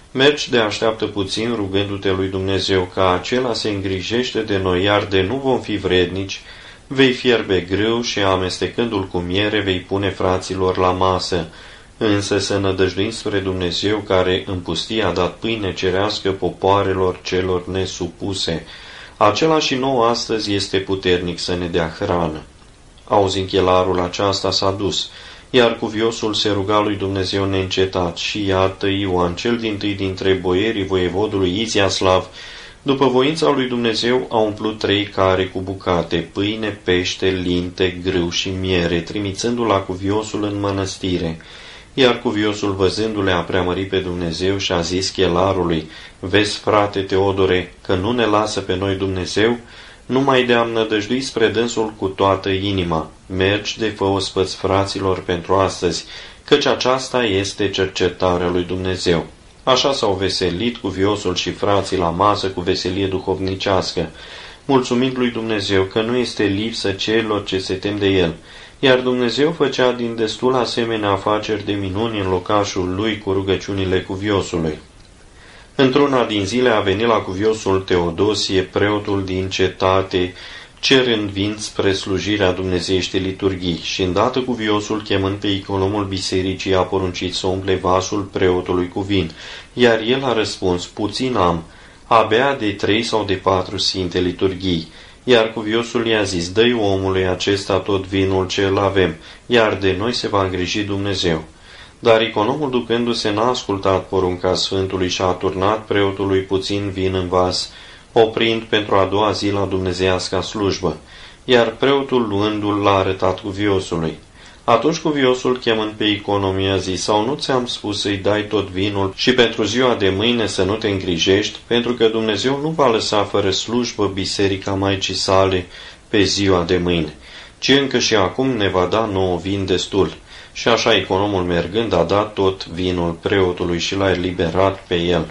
Mergi de așteaptă puțin rugându-te lui Dumnezeu că acela se îngrijește de noi, iar de nu vom fi vrednici, vei fierbe grâu și amestecându-l cu miere vei pune fraților la masă, însă să nădăjduim spre Dumnezeu care în pustie a dat pâine cerească popoarelor celor nesupuse. Acela și nouă astăzi este puternic să ne dea hrană. Auzind chelarul aceasta s-a dus, iar cuviosul se ruga lui Dumnezeu neîncetat și iată Ioan, cel dintâi dintre boierii voievodului Iziaslav, după voința lui Dumnezeu a umplut 3 care cu bucate, pâine, pește, linte, grâu și miere, trimițându-l la cuviosul în mănăstire. Iar cuviosul, văzându-le, a preamărit pe Dumnezeu și a zis chelarului, vezi, frate Teodore, că nu ne lasă pe noi Dumnezeu? Nu mai de-am nădăjdui spre dânsul cu toată inima. Mergi de fă ospăți fraților pentru astăzi, căci aceasta este cercetarea lui Dumnezeu. Așa s-au veselit cuviosul și frații la masă cu veselie duhovnicească, mulțumind lui Dumnezeu că nu este lipsă celor ce se tem de el, iar Dumnezeu făcea din destul asemenea afaceri de minuni în locașul lui cu rugăciunile cuviosului. Într-una din zile a venit la cuviosul Teodosie, preotul din cetate, cerând vin spre slujirea dumnezeieștii liturghii, și îndată cuviosul, chemând pe economul bisericii, a poruncit să umple vasul preotului cu vin, iar el a răspuns, puțin am, abia de 3 sau de 4 sfinte liturghii. Iar cuviosul i-a zis, dă-i omului acesta tot vinul ce îl avem, iar de noi se va îngriji Dumnezeu. Dar economul, ducându-se, n-a ascultat porunca Sfântului și a turnat preotului puțin vin în vas, oprind pentru a doua zi la dumnezeiasca slujbă, iar preotul, luându-l, l-a arătat cuviosului. Atunci cuviosul, chemând pe economie, a zis, sau nu ți-am spus să-i dai tot vinul și pentru ziua de mâine să nu te îngrijești, pentru că Dumnezeu nu va lăsa fără slujbă biserica Maicii sale pe ziua de mâine, ci încă și acum ne va da nouă vin destul. Și așa economul mergând a dat tot vinul preotului și l-a eliberat pe el.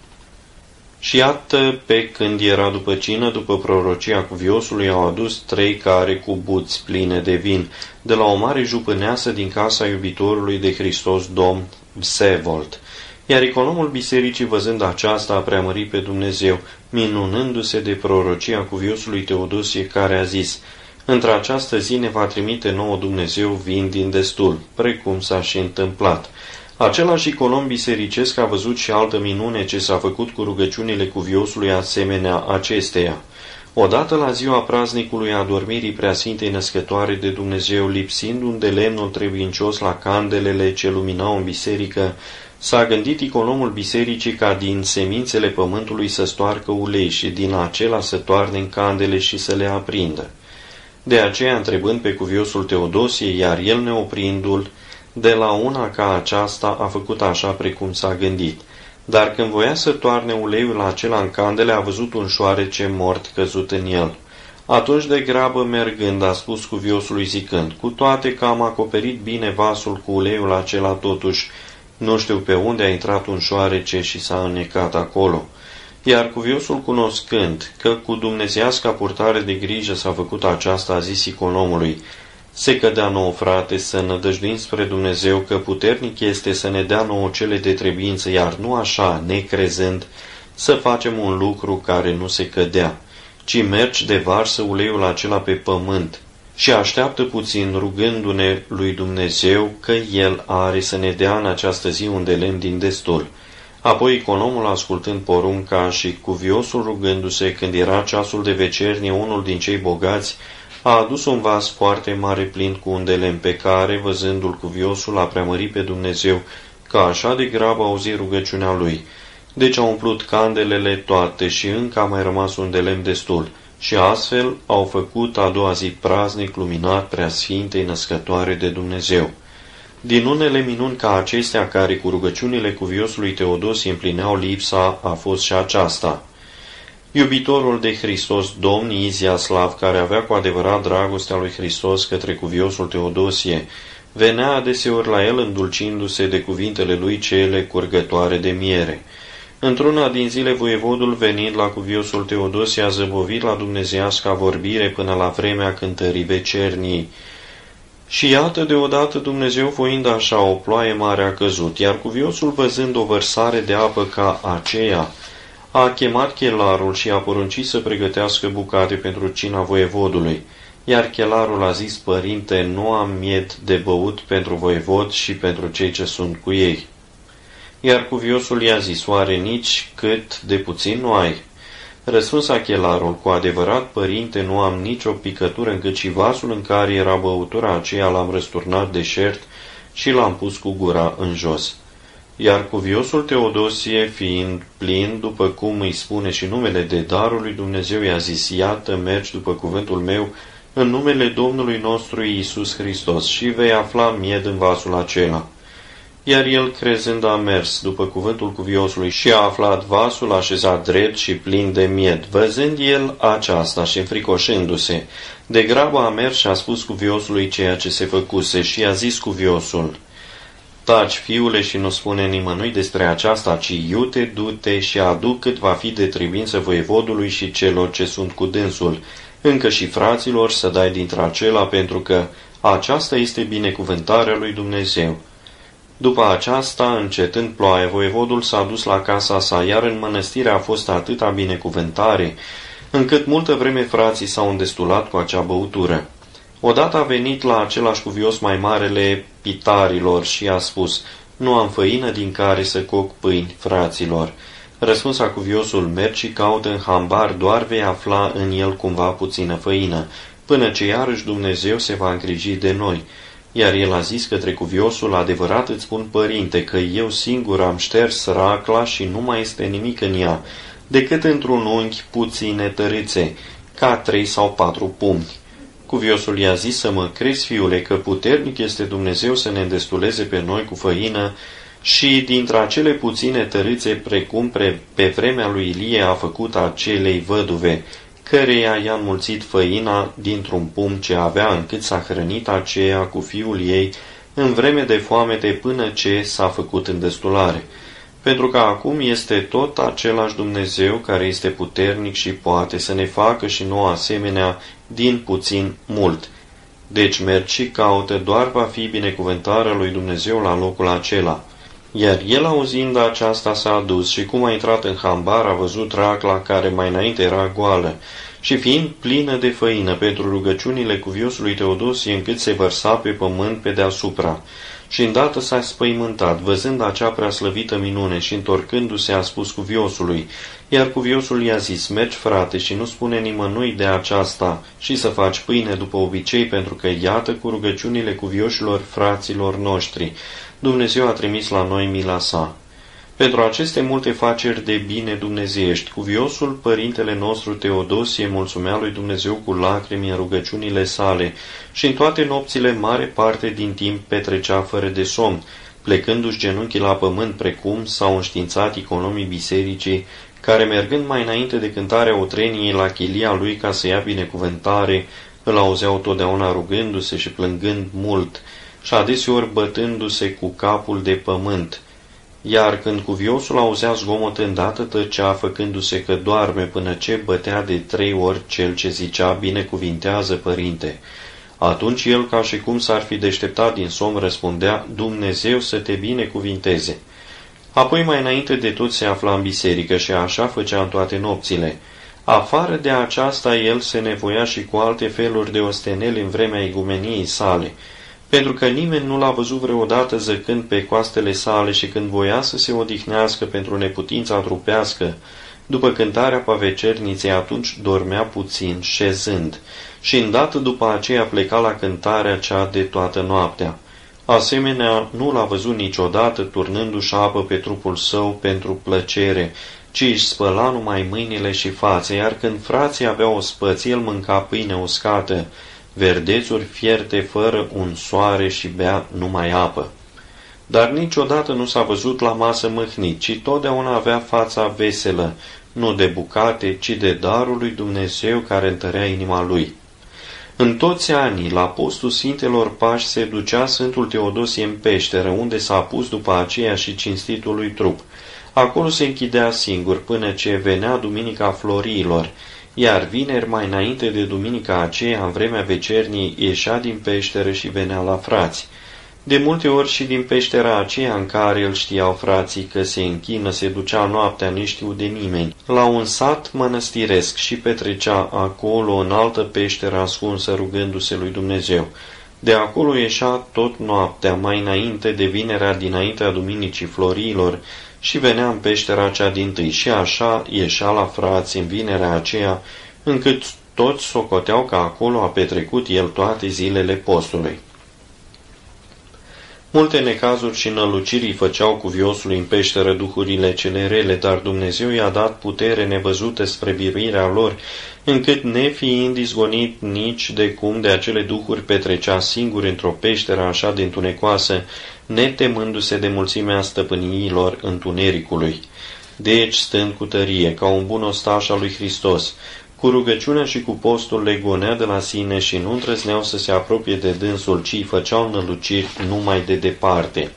Și iată, pe când era după cină, după prorocia cuviosului, au adus 3 care cu buți pline de vin, de la o mare jupâneasă din casa iubitorului de Hristos Domn, Vsevold. Iar economul bisericii, văzând aceasta, a preamărit pe Dumnezeu, minunându-se de prorocia cuviosului Teodosie, care a zis, într-această zi ne va trimite nouă Dumnezeu vin din destul, precum s-a și întâmplat. Același econom bisericesc a văzut și altă minune ce s-a făcut cu rugăciunile cuviosului asemenea acesteia. Odată la ziua praznicului adormirii Preasfintei Născătoare de Dumnezeu, lipsind un de lemnul trebuincios la candelele ce luminau în biserică, s-a gândit economul bisericii ca din semințele pământului să stoarcă ulei și din acela să toarne în candele și să le aprindă. De aceea, întrebând pe cuviosul Teodosie, iar el neoprindu-l, de la una ca aceasta a făcut așa precum s-a gândit. Dar când voia să toarne uleiul acela în candele, a văzut un șoarece mort căzut în el. Atunci de grabă mergând a spus cuviosului zicând, cu toate că am acoperit bine vasul cu uleiul acela totuși, nu știu pe unde a intrat un șoarece și s-a înnecat acolo. Iar cuviosul, cunoscând că cu dumnezeiasca purtare de grijă s-a făcut aceasta, a zis economului, se cădea nouă, frate, să nădăjduim spre Dumnezeu că puternic este să ne dea nouă cele de trebuință, iar nu așa, necrezând, să facem un lucru care nu se cădea, ci mergi de varsă uleiul acela pe pământ și așteaptă puțin, rugându-ne lui Dumnezeu că El are să ne dea în această zi un de lemn din destul. Apoi economul, ascultând porunca și cuviosul rugându-se, când era ceasul de vecernie, unul din cei bogați a adus un vas foarte mare plin cu un de lemn, pe care, văzându-l cuviosul, a preamărit pe Dumnezeu, că așa de grabă auzi rugăciunea lui. Deci a umplut candelele toate și încă a mai rămas un de lemn destul. Și astfel au făcut a doua zi praznic luminat Preasfintei Născătoare de Dumnezeu. Din unele minuni ca acestea, care cu rugăciunile cuviosului Teodosie împlineau lipsa, a fost și aceasta. Iubitorul de Hristos, Domn Iziaslav, care avea cu adevărat dragostea lui Hristos către cuviosul Teodosie, venea adeseori la el îndulcindu-se de cuvintele lui cele curgătoare de miere. Într-una din zile, voievodul, venind la cuviosul Teodosie, a zăbovit la dumnezeiasca vorbire până la vremea cântării vecernii Și iată, deodată Dumnezeu voind așa, o ploaie mare a căzut, iar cuviosul, văzând o vărsare de apă ca aceea, a chemat chelarul și a poruncit să pregătească bucate pentru cina voievodului. Iar chelarul a zis: părinte, nu am mied de băut pentru voievod și pentru cei ce sunt cu ei. Iar cuviosul i-a zis: oare nici cât de puțin nu ai? Răspunsa chelarul: cu adevărat, părinte, nu am nicio picătură, încât și vasul în care era băutura aceea l-am răsturnat deșert și l-am pus cu gura în jos. Iar cuviosul Teodosie, fiind plin, după cum îi spune și numele de darul lui Dumnezeu, i-a zis: iată, mergi după cuvântul meu în numele Domnului nostru Iisus Hristos și vei afla mied în vasul acela. Iar el, crezând, a mers după cuvântul cuviosului și a aflat vasul așezat drept și plin de mied. Văzând el aceasta și înfricoșându-se, de grabă a mers și a spus cuviosului ceea ce se făcuse și i-a zis cuviosul: taci, fiule, și nu spune nimănui despre aceasta, ci iute, du-te și adu cât va fi de trebuință voievodului și celor ce sunt cu dânsul, încă și fraților să dai dintre acela, pentru că aceasta este binecuvântarea lui Dumnezeu. După aceasta, încetând ploaia, voievodul s-a dus la casa sa, iar în mănăstire a fost atâta binecuvântare, încât multă vreme frații s-au îndestulat cu acea băutură. Odată a venit la același cuvios mai marele pitarilor și a spus: nu am făină din care să coc pâini, fraților. Răspunsa cuviosul: mergi și caută în hambar, doar vei afla în el cumva puțină făină, până ce iarăși Dumnezeu se va îngriji de noi. Iar el a zis către cuviosul: adevărat îți spun, părinte, că eu singur am șters racla și nu mai este nimic în ea, decât într-un unghi puține tărițe, ca 3 sau 4 pumni. Cuviosul i-a zis: să mă crezi, fiule, că puternic este Dumnezeu să ne îndestuleze pe noi cu făină și dintre acele puține tărițe, precum pe vremea lui Ilie a făcut acelei văduve, căreia i-a înmulțit făina dintr-un pumn ce avea, încât s-a hrănit aceea cu fiul ei în vreme de foamete până ce s-a făcut îndestulare. Pentru că acum este tot același Dumnezeu care este puternic și poate să ne facă și nouă asemenea din puțin mult. Deci mergi și caută, doar va fi binecuvântarea lui Dumnezeu la locul acela. Iar el, auzind aceasta, s-a dus și cum a intrat în hambar, a văzut racla care mai înainte era goală și fiind plină de făină pentru rugăciunile cuviosului Teodosie, încât se vărsa pe pământ pe deasupra. Și îndată s-a spăimântat, văzând acea preaslăvită minune, și întorcându-se a spus cuviosului. Iar cuviosul i-a zis: mergi, frate, și nu spune nimănui de aceasta și să faci pâine după obicei, pentru că iată, cu rugăciunile cuvioșilor fraților noștri, Dumnezeu a trimis la noi mila sa. Pentru aceste multe faceri de bine dumnezeiești, cuviosul, părintele nostru Teodosie, mulțumea lui Dumnezeu cu lacrimi în rugăciunile sale și în toate nopțile mare parte din timp petrecea fără de somn, plecându-și genunchii la pământ, precum s-au înștiințat economii bisericii, care, mergând mai înainte de cântarea otreniei la chilia lui ca să ia binecuvântare, îl auzeau totdeauna rugându-se și plângând mult și adeseori bătându-se cu capul de pământ. Iar când cuviosul auzea zgomot, îndată tăcea, făcându-se că doarme, până ce bătea de 3 ori cel ce zicea: binecuvintează, părinte. Atunci el, ca și cum s-ar fi deșteptat din somn, răspundea: Dumnezeu să te binecuvinteze. Apoi mai înainte de tot se afla în biserică și așa făcea în toate nopțile. Afară de aceasta, el se nevoia și cu alte feluri de osteneli în vremea igumeniei sale, pentru că nimeni nu l-a văzut vreodată zăcând pe coastele sale și când voia să se odihnească pentru neputința trupească, după cântarea pavecerniței, atunci dormea puțin, șezând, și îndată după aceea pleca la cântarea cea de toată noaptea. Asemenea, nu l-a văzut niciodată turnându-și apă pe trupul său pentru plăcere, ci își spăla numai mâinile și fața, iar când frații aveau ospăți, el mânca pâine uscată, verdețuri fierte fără un soare și bea numai apă. Dar niciodată nu s-a văzut la masă mâhnit, ci totdeauna avea fața veselă, nu de bucate, ci de darul lui Dumnezeu care întărea inima lui. În toți anii, la postul Sfintelor Pași, se ducea Sfântul Teodosie în peșteră, unde s-a pus după aceea și cinstitului trup. Acolo se închidea singur, până ce venea Duminica Florilor, iar vineri mai înainte de duminica aceea, în vremea vecernii, ieșea din peșteră și venea la frați. De multe ori și din peștera aceea în care îl știau frații că se închină, se ducea noaptea neștiu de nimeni, la un sat mănăstiresc și petrecea acolo în altă peșteră ascunsă rugându-se lui Dumnezeu. De acolo ieșea tot noaptea, mai înainte de vinerea dinaintea duminicii florilor, și venea în peștera cea dintâi și așa ieșea la frați în vinerea aceea, încât toți socoteau că acolo a petrecut el toate zilele postului. Multe necazuri și năluciri făceau cuviosului în peșteră duhurile cele rele, dar Dumnezeu i-a dat putere nevăzută spre biruirea lor, încât nefiind izgonit nici de cum de acele duhuri petrecea singur într-o peșteră așa de întunecoasă, netemându-se de mulțimea stăpâniilor întunericului. Deci, stând cu tărie, ca un bun ostaș al lui Hristos, cu rugăciunea și cu postul le gonea de la sine și nu îndrăzneau să se apropie de dânsul, ci îi făceau năluciri numai de departe.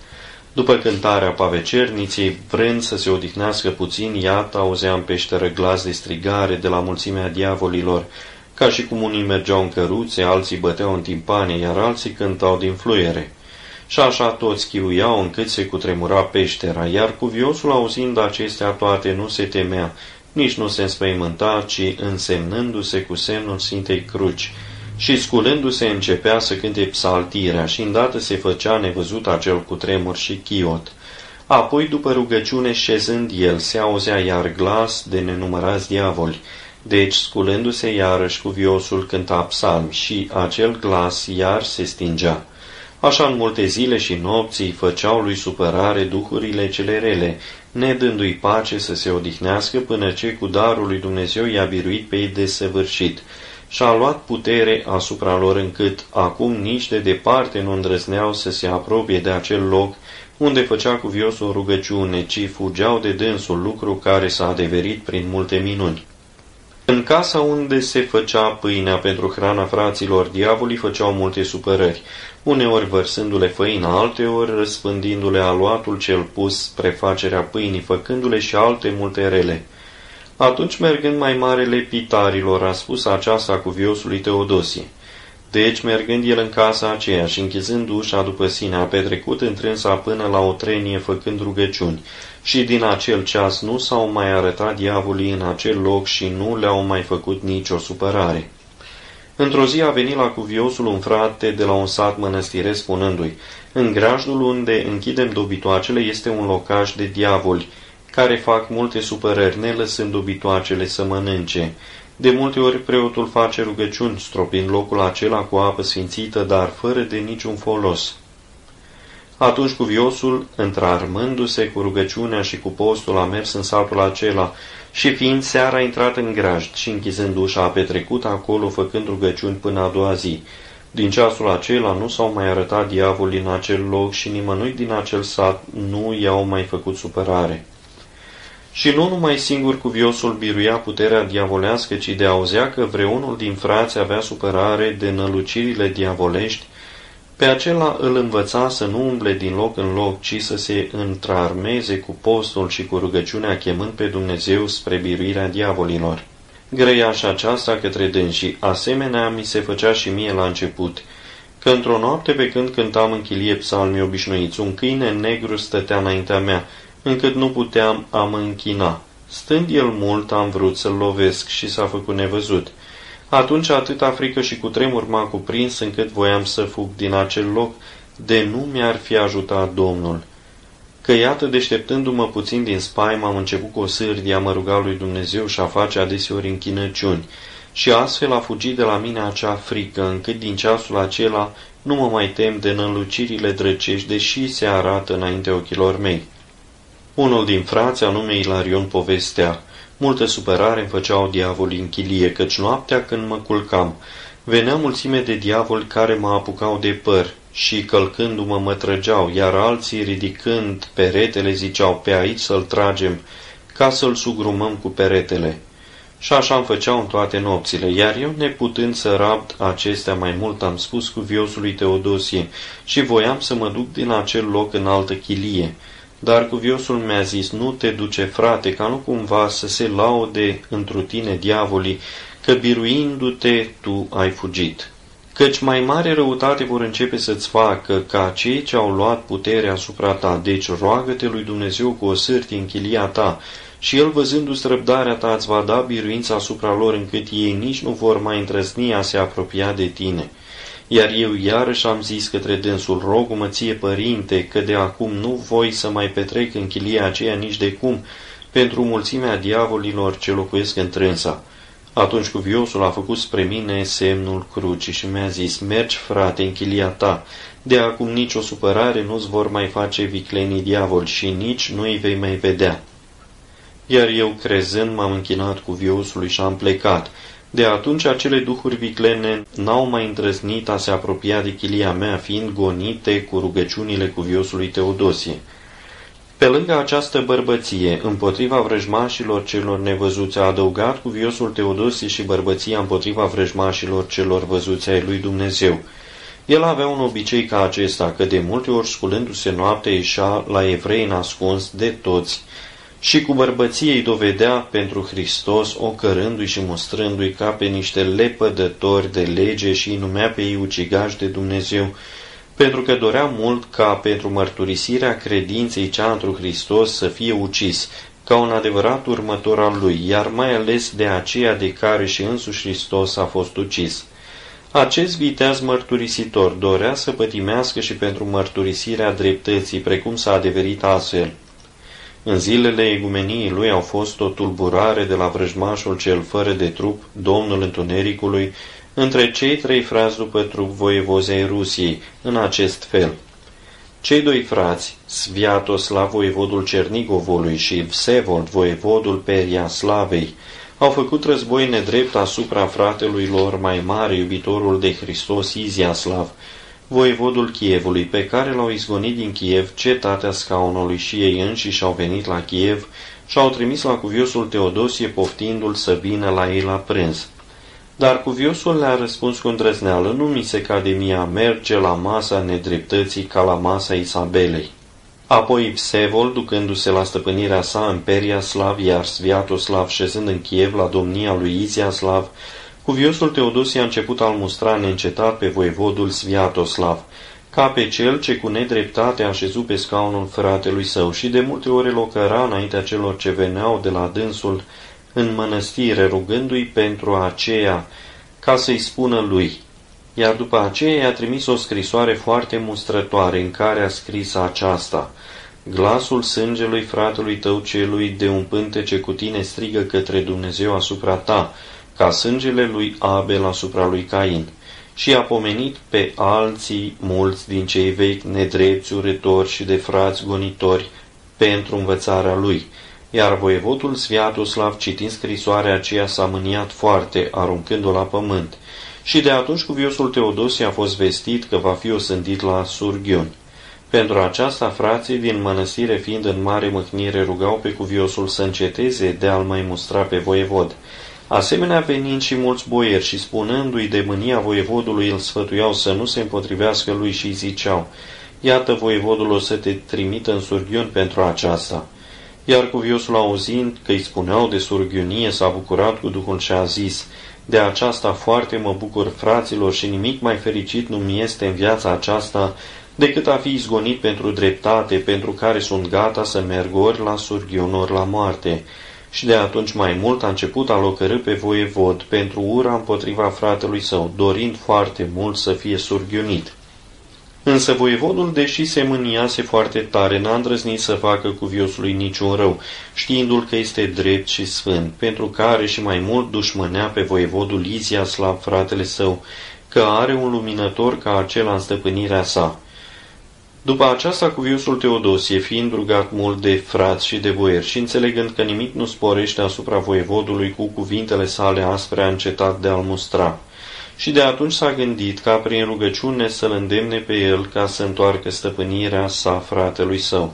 După cântarea pavecerniței, vrând să se odihnească puțin, iată auzea în peșteră glas de strigare de la mulțimea diavolilor, ca și cum unii mergeau în căruțe, alții băteau în timpane, iar alții cântau din fluiere. Și așa toți chiuiau încât se cutremura peștera, iar cuviosul, auzind acestea toate, nu se temea, nici nu se înspăimânta, ci însemnându-se cu semnul Sfintei Cruci și sculându-se începea să cânte psaltirea și îndată se făcea nevăzut acel cutremur și chiot. Apoi, după rugăciune, șezând el, se auzea iar glas de nenumărați diavoli. Deci, sculându-se iarăși, cuviosul cânta psalmi și acel glas iar se stingea. Așa în multe zile și nopți îi făceau lui supărare duhurile cele rele, nedându-i pace să se odihnească până ce cu darul lui Dumnezeu i-a biruit pe ei desăvârșit și-a luat putere asupra lor încât acum nici de departe nu îndrăzneau să se apropie de acel loc unde făcea cuviosul rugăciune, ci fugeau de dânsul, lucru care s-a adeverit prin multe minuni. În casa unde se făcea pâinea pentru hrana fraților, diavolii făceau multe supărări, uneori vărsându-le făina, alteori răspândindu-le aluatul cel pus spre facerea pâinii, făcându-le și alte multe rele. Atunci, mergând mai marele pitarilor, a spus aceasta cuviosului Teodosie. Deci, mergând el în casa aceea și închizând ușa după sine, a petrecut întrânsa până la o trenie făcând rugăciuni, și din acel ceas nu s-au mai arătat diavolii în acel loc și nu le-au mai făcut nicio supărare. Într-o zi a venit la cuviosul un frate de la un sat mănăstiresc spunându-i, în grajdul unde închidem dobitoacele este un locaș de diavoli, care fac multe supărări, nelăsând dobitoacele să mănânce. De multe ori preotul face rugăciuni, stropind locul acela cu apă sfințită, dar fără de niciun folos. Atunci cuviosul, întrarmându-se cu rugăciunea și cu postul, a mers în satul acela și fiind seara a intrat în grajd și închizând ușa a petrecut acolo făcând rugăciuni până a doua zi. Din ceasul acela nu s-au mai arătat diavolii în acel loc și nimănui din acel sat nu i-au mai făcut supărare. Și nu numai singur cuviosul biruia puterea diavolească, ci de auzea că vreunul din frați avea supărare de nălucirile diavolești, pe acela îl învăța să nu umble din loc în loc, ci să se întrarmeze cu postul și cu rugăciunea, chemând pe Dumnezeu spre biruirea diavolilor. Grăia și aceasta către dânsii, asemenea mi se făcea și mie la început, că într-o noapte pe când cântam în chilie psalmii obișnuiți, un câine negru stătea înaintea mea, încât nu puteam a mă închina. Stând el mult, am vrut să-l lovesc și s-a făcut nevăzut. Atunci atâta frică și cutremur m-a cuprins încât voiam să fug din acel loc, de nu mi-ar fi ajutat Domnul. Că iată, deșteptându-mă puțin din spaimă, am început cu o sârdie a mă ruga lui Dumnezeu și a face adeseori închinăciuni, și astfel a fugit de la mine acea frică, încât din ceasul acela nu mă mai tem de nălucirile drăcești, deși se arată înainte ochilor mei. Unul din frați, anume Ilarion, povestea, multă supărare îmi făceau diavolii în chilie, căci noaptea când mă culcam, venea mulțime de diavoli care mă apucau de păr și călcându-mă mă trăgeau, iar alții ridicând peretele ziceau, pe aici să-l tragem, ca să-l sugrumăm cu peretele. Și așa îmi făceau în toate nopțile, iar eu, neputând să rabd acestea mai mult, am spus cuviosului Teodosie și voiam să mă duc din acel loc în altă chilie. Dar cuviosul mi-a zis, nu te duce, frate, ca nu cumva să se laude întru tine diavolii, că biruindu-te tu ai fugit. Căci mai mare răutate vor începe să-ți facă ca cei ce au luat puterea asupra ta. Deci roagă-te lui Dumnezeu cu o sârtie în chilia ta și El, văzându-ți răbdarea ta, îți va da biruința asupra lor, încât ei nici nu vor mai îndrăzni a se apropia de tine. Iar eu iarăși am zis către dânsul, rog-mă ție, părinte, că de acum nu voi să mai petrec în chilia aceea nici de cum, pentru mulțimea diavolilor ce locuiesc întrânsa. Atunci cuviosul a făcut spre mine semnul crucii și mi-a zis, mergi, frate, în chilia ta, de acum nici o supărare nu-ți vor mai face viclenii diavoli și nici nu îi vei mai vedea. Iar eu, crezând, m-am închinat cuviosului și am plecat. De atunci acele duhuri viclene n-au mai îndrăznit a se apropia de chilia mea, fiind gonite cu rugăciunile cuviosului Teodosie. Pe lângă această bărbăție, împotriva vrăjmașilor celor nevăzuți, a adăugat cuviosul Teodosie și bărbăția împotriva vrăjmașilor celor văzuți ai lui Dumnezeu. El avea un obicei ca acesta, că de multe ori, sculându-se noaptea, ieșea la evrei nascuns de toți și cu bărbăție îi dovedea pentru Hristos, ocărându-i și mustrându-i ca pe niște lepădători de lege și îi numea pe ei ucigași de Dumnezeu, pentru că dorea mult ca pentru mărturisirea credinței cea întru Hristos să fie ucis, ca un adevărat următor al lui, iar mai ales de aceea de care și însuși Hristos a fost ucis. Acest viteaz mărturisitor dorea să pătimească și pentru mărturisirea dreptății, precum s-a adeverit astfel. În zilele egumeniei lui au fost o tulburare de la vrăjmașul cel fără de trup, Domnul Întunericului, între cei trei frați după trup voievozi ai Rusiei, în acest fel. Cei doi frați, Sviatoslav, voievodul Cernigovului, și Vsevold, voievodul Periaslavei, au făcut război nedrept asupra fratelui lor mai mare, iubitorul de Hristos, Iziaslav, voievodul Chievului, pe care l-au izgonit din Chiev, cetatea scaunului, și ei înșiși au venit la Chiev și au trimis la cuviosul Teodosie, poftindu-l să vină la ei la prânz. Dar cuviosul le-a răspuns cu îndrăzneală, nu mi se cade mie a merge la masa nedreptății ca la masa Isabelei. Apoi Vsevold, ducându-se la stăpânirea sa în Periaslav, iar Sviatoslav șezând în Chiev la domnia lui Iziaslav, cuviosul Teodosie a început a-l mustra neîncetat pe voievodul Sviatoslav, ca pe cel ce cu nedreptate a șezut pe scaunul fratelui său și de multe ori îl ocăra înaintea celor ce veneau de la dânsul în mănăstire, rugându-i pentru aceea ca să-i spună lui. Iar după aceea i-a trimis o scrisoare foarte mustrătoare, în care a scris aceasta: glasul sângelui fratelui tău celui de un pântece cu tine strigă către Dumnezeu asupra ta, ca sângele lui Abel asupra lui Cain. Și a pomenit pe alții mulți din cei vechi nedrepți, urători și de frați gonitori pentru învățarea lui. Iar voievodul Sviatoslav, citind scrisoarea aceea, s-a mâniat foarte, aruncând-o la pământ. Și de atunci cuviosul Teodosie a fost vestit că va fi osândit la surghiuni. Pentru aceasta, frații din mănăstire, fiind în mare mâhnire, rugau pe cuviosul să înceteze de a-l mai mustra pe voievod. Asemenea, venind și mulți boieri și spunându-i de mânia voievodului, îl sfătuiau să nu se împotrivească lui și îi ziceau: iată, voievodul o să te trimită în surghiuni pentru aceasta. Iar cuviosul, auzind că îi spuneau de surghiunie, s-a bucurat cu Duhul și a zis: de aceasta foarte mă bucur, fraților, și nimic mai fericit nu mi este în viața aceasta decât a fi izgonit pentru dreptate, pentru care sunt gata să merg ori la surghiun, ori la moarte. Și de atunci mai mult a început a locărî pe voievod pentru ura împotriva fratelui său, dorind foarte mult să fie surghiunit. Însă voievodul, deși se mâniase foarte tare, n-a îndrăznit să facă cuviosului niciun rău, știindu-l că este drept și sfânt, pentru care și mai mult dușmânea pe voievodul Iziaslav, fratele său, că are un luminător ca acela în stăpânirea sa. După aceasta, cuviosul Teodosie, fiind rugat mult de frați și de boieri și înțelegând că nimic nu sporește asupra voievodului, cu cuvintele sale aspre a încetat de a-l mustra. Și de atunci s-a gândit ca prin rugăciune să-l îndemne pe el ca să întoarcă stăpânirea sa fratelui său.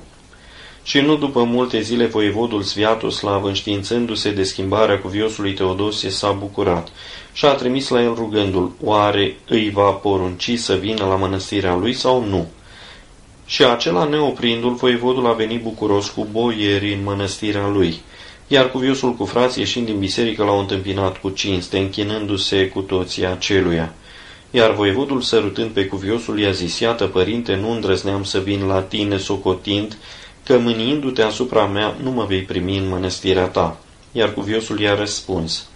Și nu după multe zile, voievodul Sviatoslav, înștiințându-se de schimbarea cuviosului Teodosie, s-a bucurat și a trimis la el rugându-l: oare îi va porunci să vină la mănăstirea lui sau nu? Și acela neoprindu-l, voievodul a venit bucuros cu boierii în mănăstirea lui. Iar cuviosul cu frații, ieșind din biserică, l-au întâmpinat cu cinste, închinându-se cu toții aceluia. Iar voievodul, sărutând pe cuviosul, i-a zis: Iată, părinte, nu îndrăzneam să vin la tine, socotind că, mâniindu-te asupra mea, nu mă vei primi în mănăstirea ta. Iar cuviosul i-a răspuns: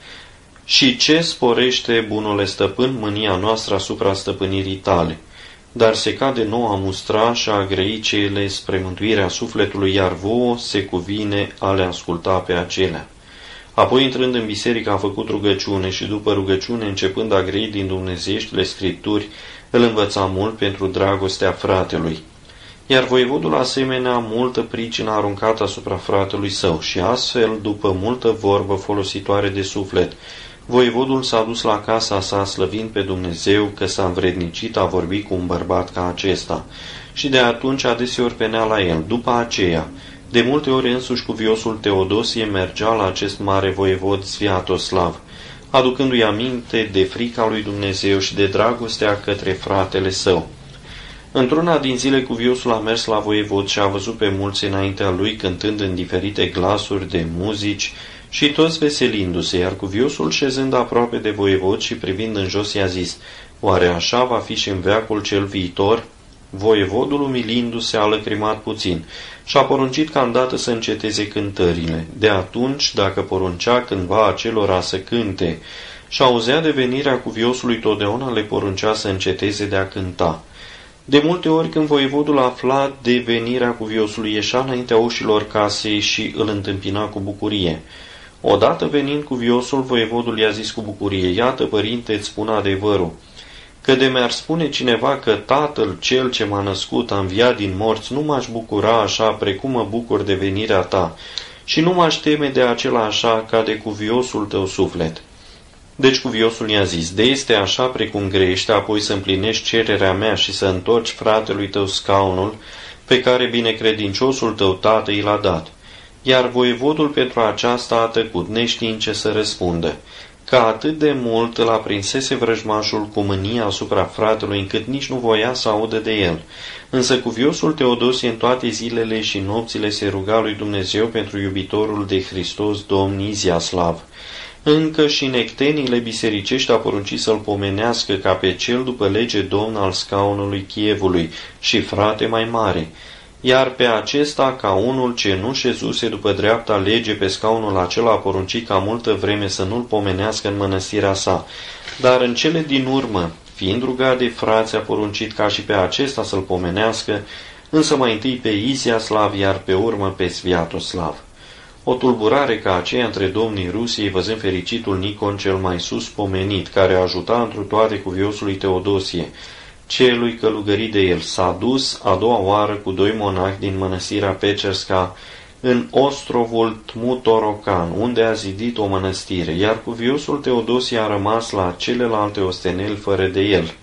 Și ce sporește, bunule stăpân, mânia noastră asupra stăpânirii tale? Dar se cade nouă a mustra și a grăi cele spre mântuirea sufletului, iar vouă se cuvine a le asculta pe acelea. Apoi, intrând în biserică, a făcut rugăciune și, după rugăciune, începând a grăi din dumnezeieștile scripturi, îl învăța mult pentru dragostea fratelui. Iar voievodul, asemenea, multă pricină aruncat asupra fratelui său și astfel, după multă vorbă folositoare de suflet, voievodul s-a dus la casa sa, slăvind pe Dumnezeu că s-a învrednicit a vorbi cu un bărbat ca acesta. Și de atunci adeseori venea la el. După aceea, de multe ori însuși cuviosul Teodosie mergea la acest mare voievod Sviatoslav, aducându-i aminte de frica lui Dumnezeu și de dragostea către fratele său. Într-una din zile, cuviosul a mers la voievod și a văzut pe mulți înaintea lui cântând în diferite glasuri de muzici și toți veselindu-se, iar cuviosul, șezând aproape de voievod și privind în jos, i-a zis: Oare așa va fi și în veacul cel viitor? Voievodul, umilindu-se, a lăcrimat puțin și a poruncit ca îndată să înceteze cântările. De atunci, dacă poruncea cândva acelora să cânte și auzea de venirea cuviosului, totdeauna le poruncea să înceteze de a cânta. De multe ori, când voievodul afla de venirea cuviosului, ieșea înaintea ușilor casei și îl întâmpina cu bucurie. Odată, venind cuviosul, voievodul i-a zis cu bucurie: Iată, părinte, îți spun adevărul, că de mi-ar spune cineva că tatăl cel ce m-a născut a înviat din morți, nu m-aș bucura așa precum mă bucur de venirea ta și nu m-aș teme de acela așa ca de cuviosul tău suflet. Deci cuviosul i-a zis: De este așa precum grește, apoi să împlinești cererea mea și să întorci fratelui tău scaunul pe care binecredinciosul tău tată i l-a dat. Iar voievodul pentru aceasta a tăcut, neștiind ce să răspundă, că atât de mult îl aprinsese vrăjmașul cu mânia asupra fratelui, încât nici nu voia să audă de el. Însă cuviosul Teodosie în toate zilele și nopțile se ruga lui Dumnezeu pentru iubitorul de Hristos, Domn Iziaslav. Încă și necteniile bisericești a poruncit să-l pomenească ca pe cel după lege domn al scaunului Chievului și frate mai mare, iar pe acesta, ca unul ce nu șezuse după dreapta lege pe scaunul acela, a poruncit ca multă vreme să nu-l pomenească în mănăstirea sa. Dar în cele din urmă, fiind rugat de frați, a poruncit ca și pe acesta să-l pomenească, însă mai întâi pe Iziaslav, iar pe urmă pe Sviatoslav. O tulburare ca aceea între domnii Rusiei, văzând fericitul Nicon cel mai sus pomenit, care a ajutat întru toate cuviosului Teodosie, celui călugărit de el, s-a dus a doua oară cu 2 monahi din mănăstirea Pecerska în Ostrovul Tmutorocan, unde a zidit o mănăstire, iar cuviosul Teodosie a rămas la celelalte osteneli fără de el.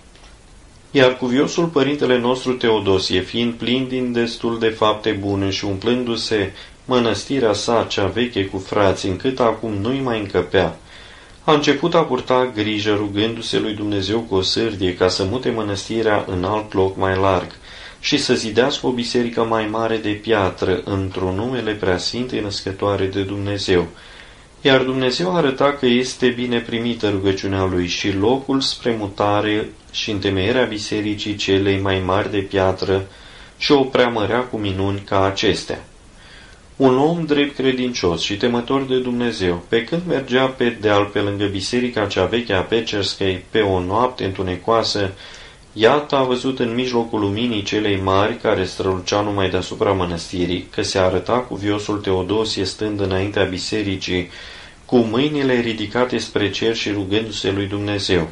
Iar cuviosul părintele nostru Teodosie, fiind plin din destul de fapte bune și umplându-se mănăstirea sa cea veche cu frați, încât acum nu-i mai încăpea, a început a purta grijă, rugându-se lui Dumnezeu cu o sârdie ca să mute mănăstirea în alt loc mai larg și să zidească o biserică mai mare de piatră într-un numele Preasfintei Născătoare de Dumnezeu. Iar Dumnezeu arăta că este bine primită rugăciunea lui și locul spre mutare și întemeierea bisericii celei mai mari de piatră și o preamărea cu minuni ca acestea. Un om drept credincios și temător de Dumnezeu, pe când mergea pe deal pe lângă biserica cea veche a Pecerskei pe o noapte întunecoasă, iată a văzut în mijlocul luminii celei mari, care strălucea numai deasupra mănăstirii, că se arăta cuviosul Teodosie stând înaintea bisericii, cu mâinile ridicate spre cer și rugându-se lui Dumnezeu.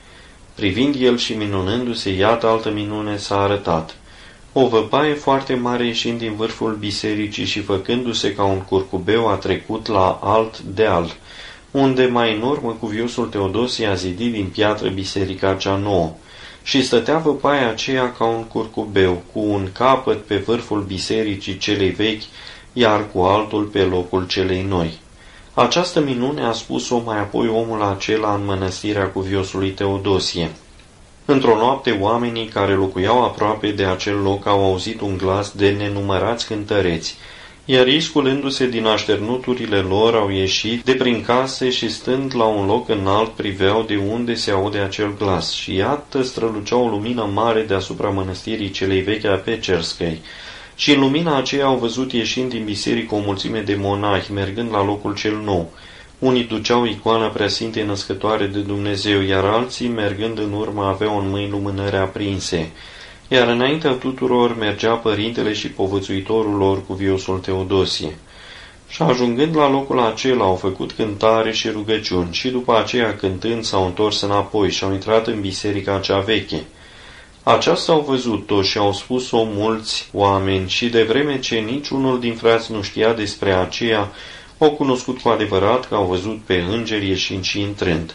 Privind el și minunându-se, iată altă minune s-a arătat. O văpaie foarte mare ieșind din vârful bisericii și făcându-se ca un curcubeu a trecut la alt deal, unde mai în urmă cuviosul Teodosie a zidit din piatră biserica cea nouă, și stătea văpaia aceea ca un curcubeu, cu un capăt pe vârful bisericii celei vechi, iar cu altul pe locul celei noi. Această minune a spus-o mai apoi omul acela în mănăstirea cuviosului Teodosie. Într-o noapte, oamenii care locuiau aproape de acel loc au auzit un glas de nenumărați cântăreți, iar ei, sculându-se din așternuturile lor, au ieșit de prin case și, stând la un loc înalt, priveau de unde se aude acel glas. Și iată, strălucea o lumină mare deasupra mănăstirii celei vechi a Pecerscăi. Și în lumina aceea au văzut ieșind din biserică o mulțime de monahi, mergând la locul cel nou. Unii duceau icoana Preasfintei Născătoare de Dumnezeu, iar alții, mergând în urmă, aveau în mâini lumânări aprinse. Iar înaintea tuturor mergea părintele și povățuitorul lor, cuviosul Teodosie. Și ajungând la locul acela, au făcut cântare și rugăciuni, și după aceea, cântând, s-au întors înapoi și au intrat în biserica cea veche. Aceasta au văzut-o și au spus-o mulți oameni, și de vreme ce niciunul din frați nu știa despre aceea, au cunoscut cu adevărat că au văzut pe îngeri ieșind și intrând.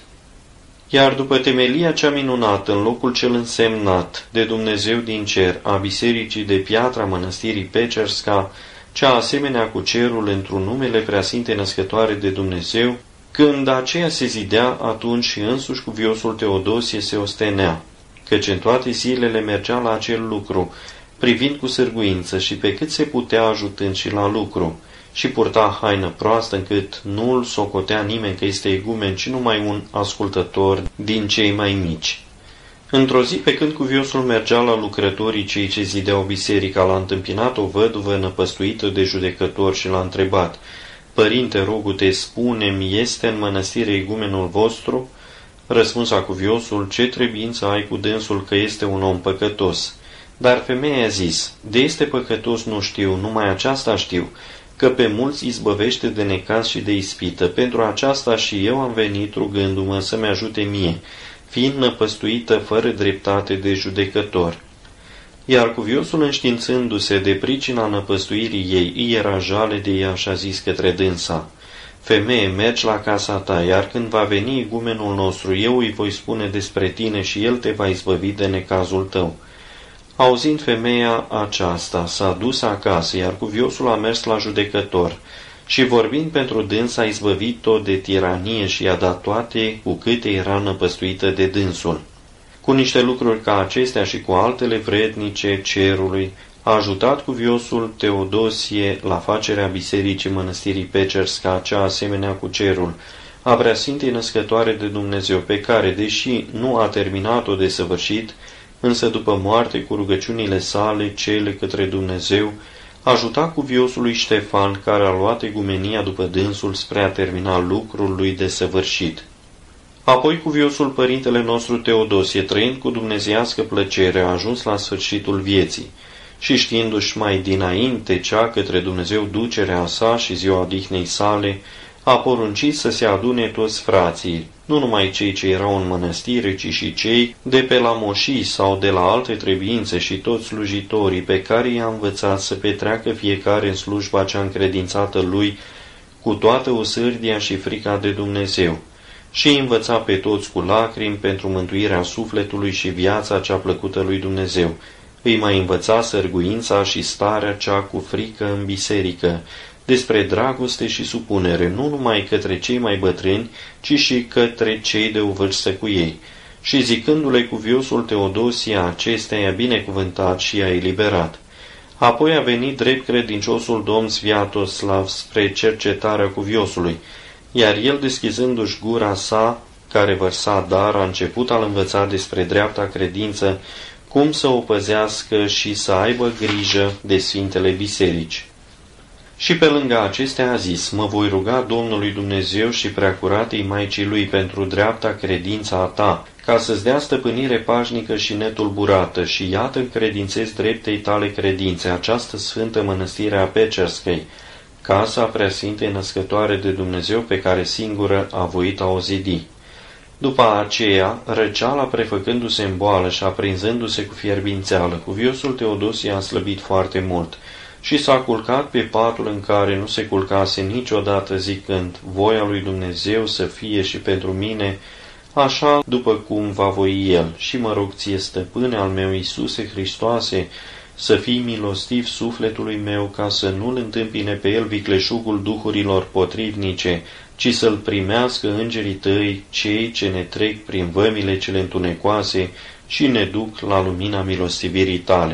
Iar după temelia cea minunată, în locul cel însemnat de Dumnezeu din cer, a bisericii de piatra mănăstirii Pecersca, cea asemenea cu cerul într-un numele Preasfintei Născătoare de Dumnezeu, când aceea se zidea, atunci și însuși cuviosul Teodosie se ostenea, căci în toate zilele mergea la acel lucru, privind cu sârguință și pe cât se putea ajutând și la lucru, și purta haină proastă încât nu-l socotea nimeni că este igumen, ci numai un ascultător din cei mai mici. Într-o zi, pe când cuviosul mergea la lucrătorii cei ce zideau biserica, l-a întâmpinat o văduvă năpăstuită de judecător și l-a întrebat: Părinte, rogu-te, spune-mi, este în mănăstire igumenul vostru? Răspunsa cuviosul: ce trebuință ai cu dânsul, că este un om păcătos? Dar femeia a zis: de este păcătos nu știu, numai aceasta știu, că pe mulți izbăvește de necaz și de ispită. Pentru aceasta și eu am venit rugându-mă să-mi ajute mie, fiind năpăstuită fără dreptate de judecător. Iar cuviosul, înștiințându-se de pricina năpăstuirii ei, îi era jale de ea și a zis către dânsa: Femeie, mergi la casa ta, iar când va veni igumenul nostru, eu îi voi spune despre tine și el te va izbăvi de necazul tău. Auzind femeia aceasta, s-a dus acasă, iar cuviosul a mers la judecător și, vorbind pentru dâns, a izbăvit-o de tiranie și i-a dat toate cu câte era năpăstuită de dânsul. Cu niște lucruri ca acestea și cu altele vrednice cerului, a ajutat cuviosul Teodosie la facerea bisericii mănăstirii Pecersca, cea asemenea cu cerul, a Preasfintei Născătoare de Dumnezeu, pe care, deși nu a terminat-o de săvârșit, însă după moarte, cu rugăciunile sale, cele către Dumnezeu, ajuta cuviosului Ștefan, care a luat egumenia după dânsul spre a termina lucrul lui de săvârșit. Apoi cuviosul părintele nostru Teodosie, trăind cu dumnezeiască plăcere, a ajuns la sfârșitul vieții și, știindu-și mai dinainte cea către Dumnezeu ducerea sa și ziua odihnei sale, a poruncit să se adune toți frații, nu numai cei ce erau în mănăstire, ci și cei de pe la moșii sau de la alte trebuințe și toți slujitorii pe care i-a învățat să petreacă fiecare în slujba cea încredințată lui cu toată osârdia și frica de Dumnezeu, și îi învăța pe toți cu lacrimi pentru mântuirea sufletului și viața cea plăcută lui Dumnezeu. Îi mai învăța sărguința și starea cea cu frică în biserică, despre dragoste și supunere, nu numai către cei mai bătrâni, ci și către cei de o vârstă cu ei. Și zicându-le cuviosul Teodosie acestea, i-a binecuvântat și i-a eliberat. Apoi a venit drept credinciosul domn Sviatoslav spre cercetarea cuviosului, iar el, deschizându-și gura sa, care vărsa dar, a început a-l învăța despre dreapta credință, cum să o păzească și să aibă grijă de Sfintele Biserici. Și pe lângă acestea a zis: mă voi ruga Domnului Dumnezeu și preacuratei Maicii Lui pentru dreapta credința a ta, ca să-ți dea stăpânire pașnică și netulburată, și iată încredințezi dreptei tale credințe, această sfântă mănăstire a Pecerscăi, casa Preasfintei Născătoare de Dumnezeu, pe care singură a voit a o zidi. După aceea, răceala prefăcându-se în boală și aprinzându-se cu fierbințeală, cuviosul Teodosie a slăbit foarte mult și s-a culcat pe patul în care nu se culcase niciodată, zicând: voia lui Dumnezeu să fie și pentru mine, așa după cum va voi El, și mă rog ție, stăpâne al meu Iisuse Hristoase, să fii milostiv sufletului meu, ca să nu-l întâmpine pe el vicleșugul duhurilor potrivnice, ci să-l primească îngerii tăi, cei ce ne trec prin vămile cele întunecoase și ne duc la lumina milostivirii tale."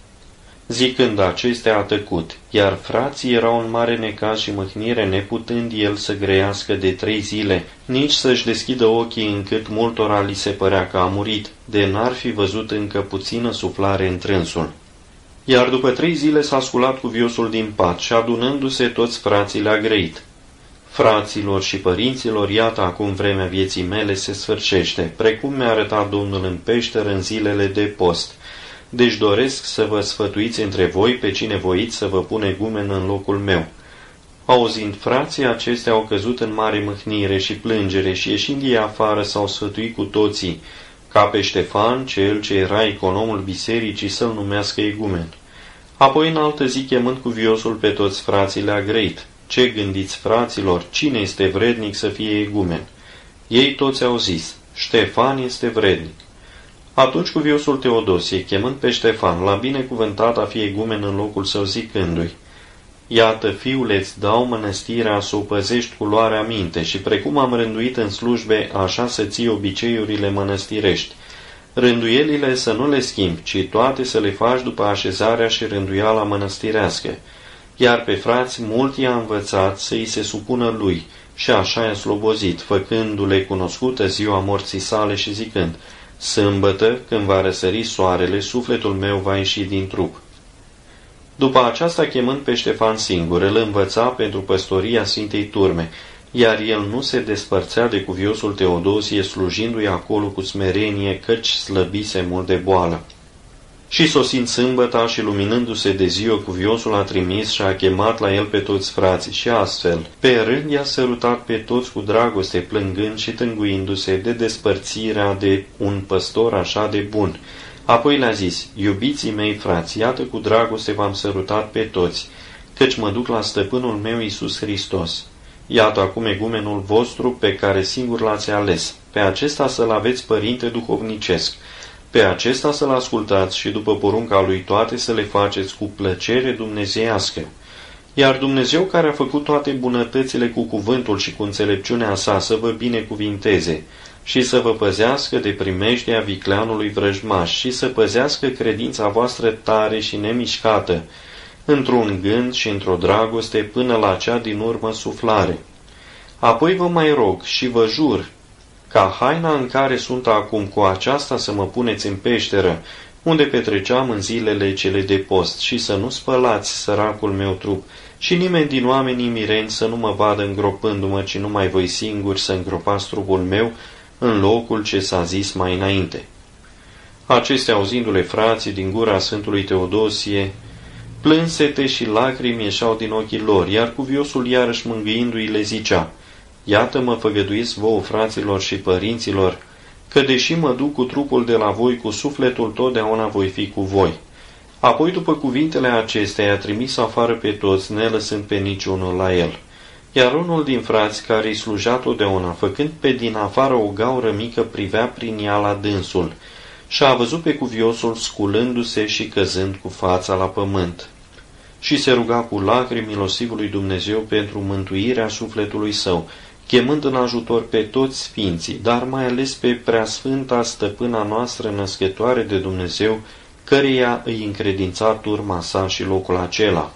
Zicând acestea a tăcut, iar frații erau în mare necaz și mâhnire, neputând el să grăiască de 3 zile, nici să-și deschidă ochii, încât multora li se părea că a murit, de n-ar fi văzut încă puțină suflare în trânsul. Iar după 3 zile s-a sculat cuviosul din pat și adunându-se toți frații le-a grăit: "Fraților și părinților, iată acum vremea vieții mele se sfârșește, precum mi-a arătat Domnul în peșteră în zilele de post. Deci doresc să vă sfătuiți între voi pe cine voiți să vă pune gumen în locul meu." Auzind frații acestea, au căzut în mare mâhnire și plângere și ieșind ei afară s-au sfătuit cu toții ca pe Ștefan, cel ce era economul bisericii, să-l numească igumen. Apoi în altă zi, chemând cuviosul pe toți frații, le-a grăit: "Ce gândiți, fraților, cine este vrednic să fie igumen?" Ei toți au zis: "Ștefan este vrednic." Atunci cuviosul Teodosie, chemând pe Ștefan, l-a binecuvântat a fi igumen în locul său, zicându-i: "Iată, fiule, îți dau mănăstirea să o păzești cu luarea minte și precum am rânduit în slujbe, așa să ții obiceiurile mănăstirești. Rânduielile să nu le schimbi, ci toate să le faci după așezarea și rânduiala mănăstirească. Iar pe frați mult i-a învățat să îi se supună lui și așa i-a slobozit, făcându-le cunoscută ziua morții sale și zicând: Sâmbătă, când va răsări soarele, sufletul meu va ieși din trup." După aceasta, chemând pe Ștefan singur, îl învăța pentru păstoria Sfintei Turme, iar el nu se despărțea de cuviosul Teodosie, slujindu-i acolo cu smerenie, căci slăbise mult de boală. Și sosind sâmbăta și luminându-se de ziua, cuviosul a trimis și a chemat la el pe toți frații și astfel, pe rând i-a sărutat pe toți cu dragoste, plângând și tânguindu-se de despărțirea de un păstor așa de bun. Apoi le-a zis: "Iubiții mei frați, iată cu dragoste v-am sărutat pe toți, căci mă duc la stăpânul meu Iisus Hristos. Iată acum egumenul vostru pe care singur l-ați ales, pe acesta să-l aveți părinte duhovnicesc, pe acesta să-l ascultați și după porunca lui toate să le faceți cu plăcere dumnezeiască. Iar Dumnezeu, care a făcut toate bunătățile cu cuvântul și cu înțelepciunea sa, să vă binecuvinteze și să vă păzească de primejdea vicleanului vrăjmaș și să păzească credința voastră tare și nemișcată, într-un gând și într-o dragoste până la cea din urmă suflare. Apoi vă mai rog și vă jur ca haina în care sunt acum, cu aceasta să mă puneți în peșteră, unde petreceam în zilele cele de post, și să nu spălați săracul meu trup, și nimeni din oamenii mireni să nu mă vadă îngropându-mă, ci numai voi singuri să îngropați trupul meu în locul ce s-a zis mai înainte." Acestea, auzindu-le frații din gura Sfântului Teodosie, plânsete și lacrimi ieșeau din ochii lor, iar cuviosul, iarăși mângâindu-i, le zicea: "Iată mă făgăduiți vouă, fraților și părinților, că deși mă duc cu trupul de la voi, cu sufletul totdeauna voi fi cu voi." Apoi, după cuvintele acestea, i-a trimis afară pe toți, nelăsând pe niciunul la el. Iar unul din frați, care îi slujea totdeauna, făcând pe din afară o gaură mică, privea prin ea la dânsul și a văzut pe cuviosul sculându-se și căzând cu fața la pământ. Și se ruga cu lacrimi milostivului Dumnezeu pentru mântuirea sufletului său, chemând în ajutor pe toți sfinții, dar mai ales pe preasfânta stăpâna noastră, născătoare de Dumnezeu, căreia îi încredința turma sa și locul acela.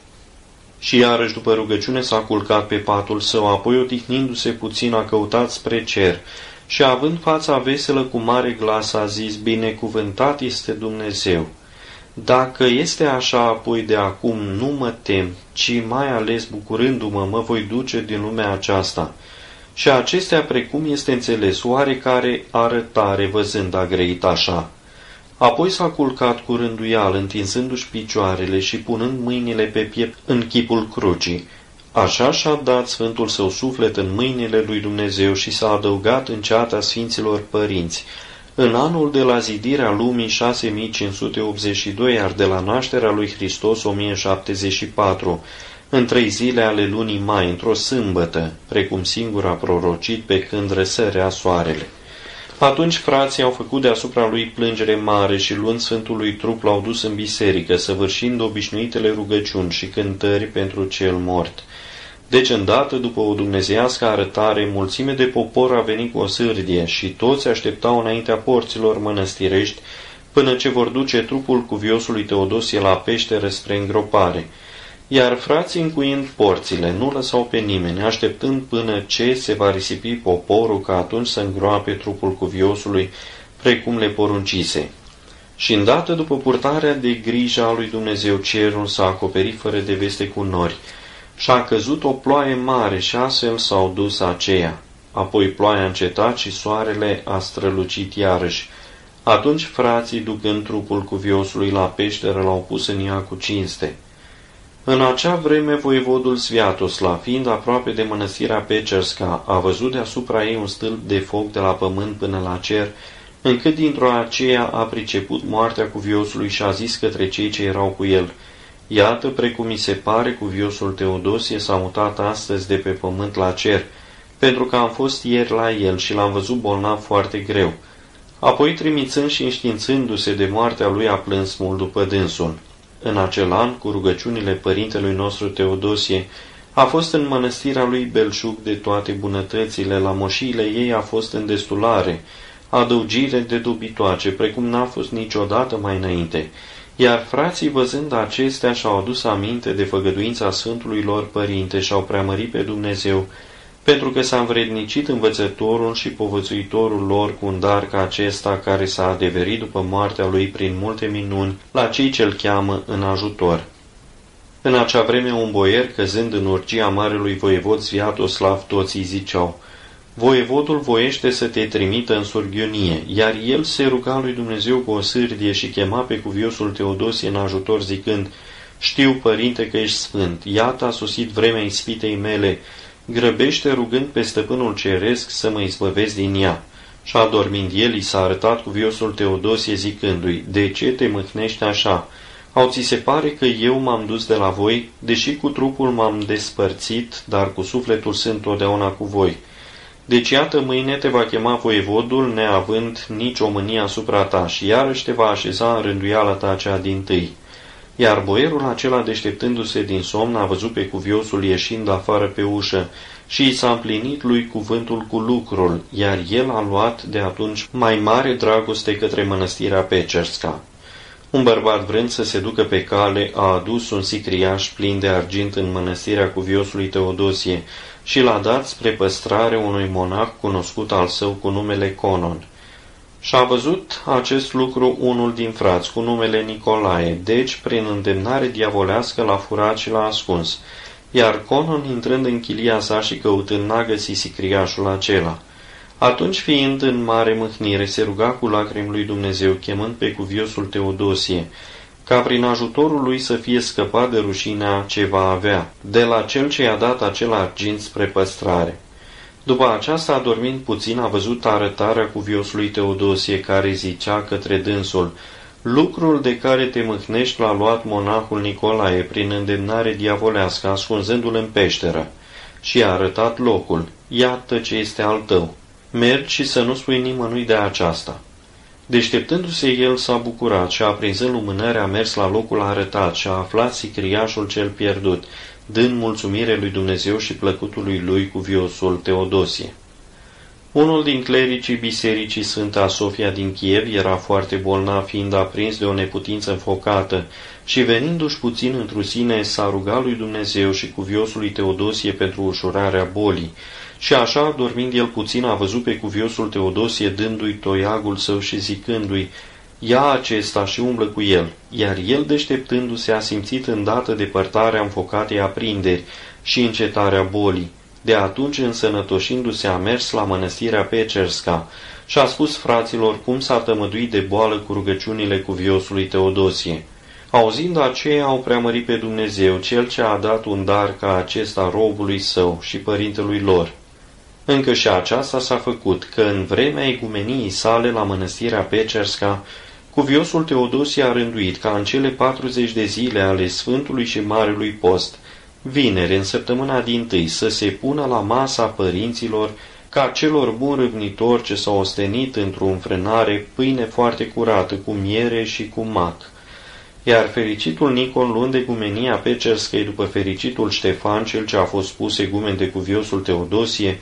Și iarăși, după rugăciune, s-a culcat pe patul său, apoi, odihnindu-se puțin, a căutat spre cer și, având fața veselă, cu mare glas a zis: "Binecuvântat este Dumnezeu! Dacă este așa, apoi de acum nu mă tem, ci mai ales bucurându-mă, mă voi duce din lumea aceasta." Și acestea, precum este înțeles, oarecare arătare văzând a grăit așa. Apoi s-a culcat cu rânduială, întinzându-și picioarele și punând mâinile pe piept în chipul crucii. Așa și-a dat sfântul său suflet în mâinile lui Dumnezeu și s-a adăugat în ceata Sfinților Părinți, în anul de la zidirea lumii 6582, iar de la nașterea lui Hristos 1074, în 3 zile ale lunii mai, într-o sâmbătă, precum singur a prorocit pe când răsărea soarele. Atunci frații au făcut deasupra lui plângere mare și, luând sfântul lui trup, l-au dus în biserică, săvârșind obișnuitele rugăciuni și cântări pentru cel mort. Deci, îndată după o dumnezeiască arătare, mulțime de popor a venit cu o sârdie și toți așteptau înaintea porților mănăstirești până ce vor duce trupul cuviosului Teodosie la peșteră spre îngropare. Iar frații, încuind porțile, nu lăsau pe nimeni, așteptând până ce se va risipi poporul, ca atunci să îngroape trupul cuviosului, precum le poruncise. Și îndată după purtarea de grijă a lui Dumnezeu, cerul s-a acoperit fără de veste cu nori, și a căzut o ploaie mare și astfel s-au dus aceia. Apoi ploaia a încetat și soarele a strălucit iarăși. Atunci frații, ducând trupul cuviosului la peșteră, l-au pus în ea cu cinste. În acea vreme, voievodul Sviatoslav, fiind aproape de mănăstirea Pecersca, a văzut deasupra ei un stâlp de foc de la pământ până la cer, încât dintr-o aceea a priceput moartea cuviosului și a zis către cei ce erau cu el: Iată, precum mi se pare, cuviosul Teodosie s-a mutat astăzi de pe pământ la cer, pentru că am fost ieri la el și l-am văzut bolnav foarte greu. Apoi, trimițând și înștiințându-se de moartea lui, a plâns mult după dânsul. În acel an, cu rugăciunile părintelui nostru Teodosie, a fost în mănăstirea lui Belșug de toate bunătățile, la moșiile ei a fost îndestulare, adăugire de dobitoace, precum n-a fost niciodată mai înainte, iar frații, văzând acestea, și-au adus aminte de făgăduința Sfântului lor Părinte și-au preamărit pe Dumnezeu, pentru că s-a învrednicit învățătorul și povățuitorul lor cu un dar ca acesta, care s-a adeverit după moartea lui prin multe minuni la cei ce-l cheamă în ajutor. În acea vreme, un boier, căzând în urgia marelui voievod Sviatoslav, toți îi ziceau: Voievodul voiește să te trimită în surghiunie, iar el se ruga lui Dumnezeu cu o sârdie și chema pe cuviosul Teodosie în ajutor, zicând: Știu, părinte, că ești sfânt, iată a sosit vremea ispitei mele, grăbește rugând pe stăpânul ceresc să mă izbăvesc din ea. Și adormind el, i s-a arătat cuviosul Teodosie zicându-i: De ce te mâhnești așa? Au ți se pare că eu m-am dus de la voi, deși cu trupul m-am despărțit, dar cu sufletul sunt totdeauna cu voi. Deci iată, mâine te va chema voievodul, neavând nici o mânie asupra ta, și iarăși te va așeza în rânduiala ta cea dintâi. Iar boierul acela, deșteptându-se din somn, a văzut pe cuviosul ieșind afară pe ușă și i s-a împlinit lui cuvântul cu lucrul, iar el a luat de atunci mai mare dragoste către mănăstirea Pecersca. Un bărbat, vrând să se ducă pe cale, a adus un sicriaș plin de argint în mănăstirea cuviosului Teodosie și l-a dat spre păstrare unui monah cunoscut al său cu numele Conon. Și-a văzut acest lucru unul din frați cu numele Nicolae, deci, prin îndemnare diavolească, l-a furat și l-a ascuns, iar Conon, intrând în chilia sa și căutând, n-a găsit sicriașul acela. Atunci, fiind în mare mâhnire, se ruga cu lacrimi lui Dumnezeu, chemând pe cuviosul Teodosie, ca prin ajutorul lui să fie scăpat de rușinea ce va avea, de la cel ce i-a dat acel argint spre păstrare. După aceasta, adormind puțin, a văzut arătarea cuviosului Teodosie, care zicea către dânsul: Lucrul de care te mâhnești l-a luat monahul Nicolae prin îndemnare diavolească, ascunzându-l în peșteră, și a arătat locul. Iată ce este al tău. Mergi și să nu spui nimănui de aceasta. Deșteptându-se, el s-a bucurat și, aprinzând lumânări, a mers la locul arătat și a aflat sicriașul cel pierdut, dând mulțumire lui Dumnezeu și plăcutului lui cuviosul Teodosie. Unul din clericii bisericii Sfânta Sofia din Kiev era foarte bolnav, fiind aprins de o neputință înfocată, și venindu-și puțin într-o sine, s-a rugat lui Dumnezeu și cuviosului Teodosie pentru ușurarea bolii. Și așa, dormind el puțin, a văzut pe cuviosul Teodosie dându-i toiagul său și zicându-i: Ia acesta și umblă cu el. Iar el, deșteptându-se, a simțit îndată depărtarea înfocatei aprinderi și încetarea bolii. De atunci, însănătoșindu-se, a mers la mănăstirea Pecersca și a spus fraților cum s-a tămăduit de boală cu rugăciunile cuviosului Teodosie. Auzind aceea, au preamărit pe Dumnezeu, cel ce a dat un dar ca acesta robului său și părintelui lor. Încă și aceasta s-a făcut, că în vremea egumeniei sale la mănăstirea Pecersca, cuviosul Teodosie a rânduit ca în cele 40 de zile ale Sfântului și Marelui Post, vineri, în săptămâna dintâi, să se pună la masa părinților, ca celor buni râvnitori ce s-au ostenit într-o înfrânare, pâine foarte curată, cu miere și cu mac. Iar fericitul Nicol, luând egumenia Pecerscăi după fericitul Ștefan, cel ce a fost pus egumen de cuviosul Teodosie,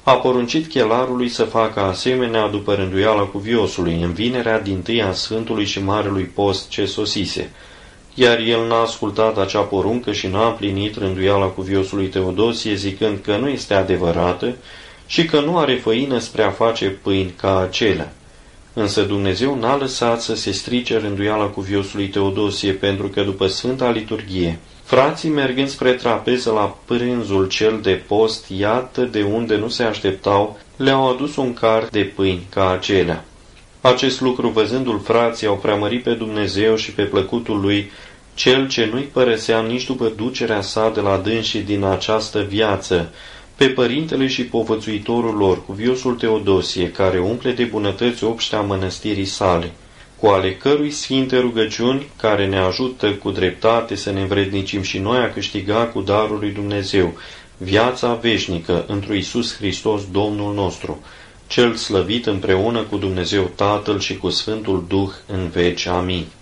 A poruncit chelarului să facă asemenea după rânduiala cuviosului, în vinerea dintâi a Sfântului și Marelui Post ce sosise. Iar el n-a ascultat acea poruncă și n-a împlinit rânduiala cuviosului Teodosie, zicând că nu este adevărată și că nu are făină spre a face pâini ca acelea. Însă Dumnezeu n-a lăsat să se strice rânduiala cuviosului Teodosie, pentru că după Sfânta Liturghie, frații mergând spre trapeză la prânzul cel de post, iată de unde nu se așteptau, le-au adus un car de pâini ca acelea. Acest lucru, văzându-l, frații au preamărit pe Dumnezeu și pe plăcutul lui, cel ce nu-i părăsea nici după ducerea sa de la dânsii din această viață, pe părintele și povățuitorul lor, cuviosul Teodosie, care umple de bunătăți obștea mănăstirii sale, cu ale cărui sfinte rugăciuni, care ne ajută cu dreptate să ne învrednicim și noi a câștiga cu darul lui Dumnezeu viața veșnică întru Iisus Hristos Domnul nostru, cel slăvit împreună cu Dumnezeu Tatăl și cu Sfântul Duh în veci. Amin.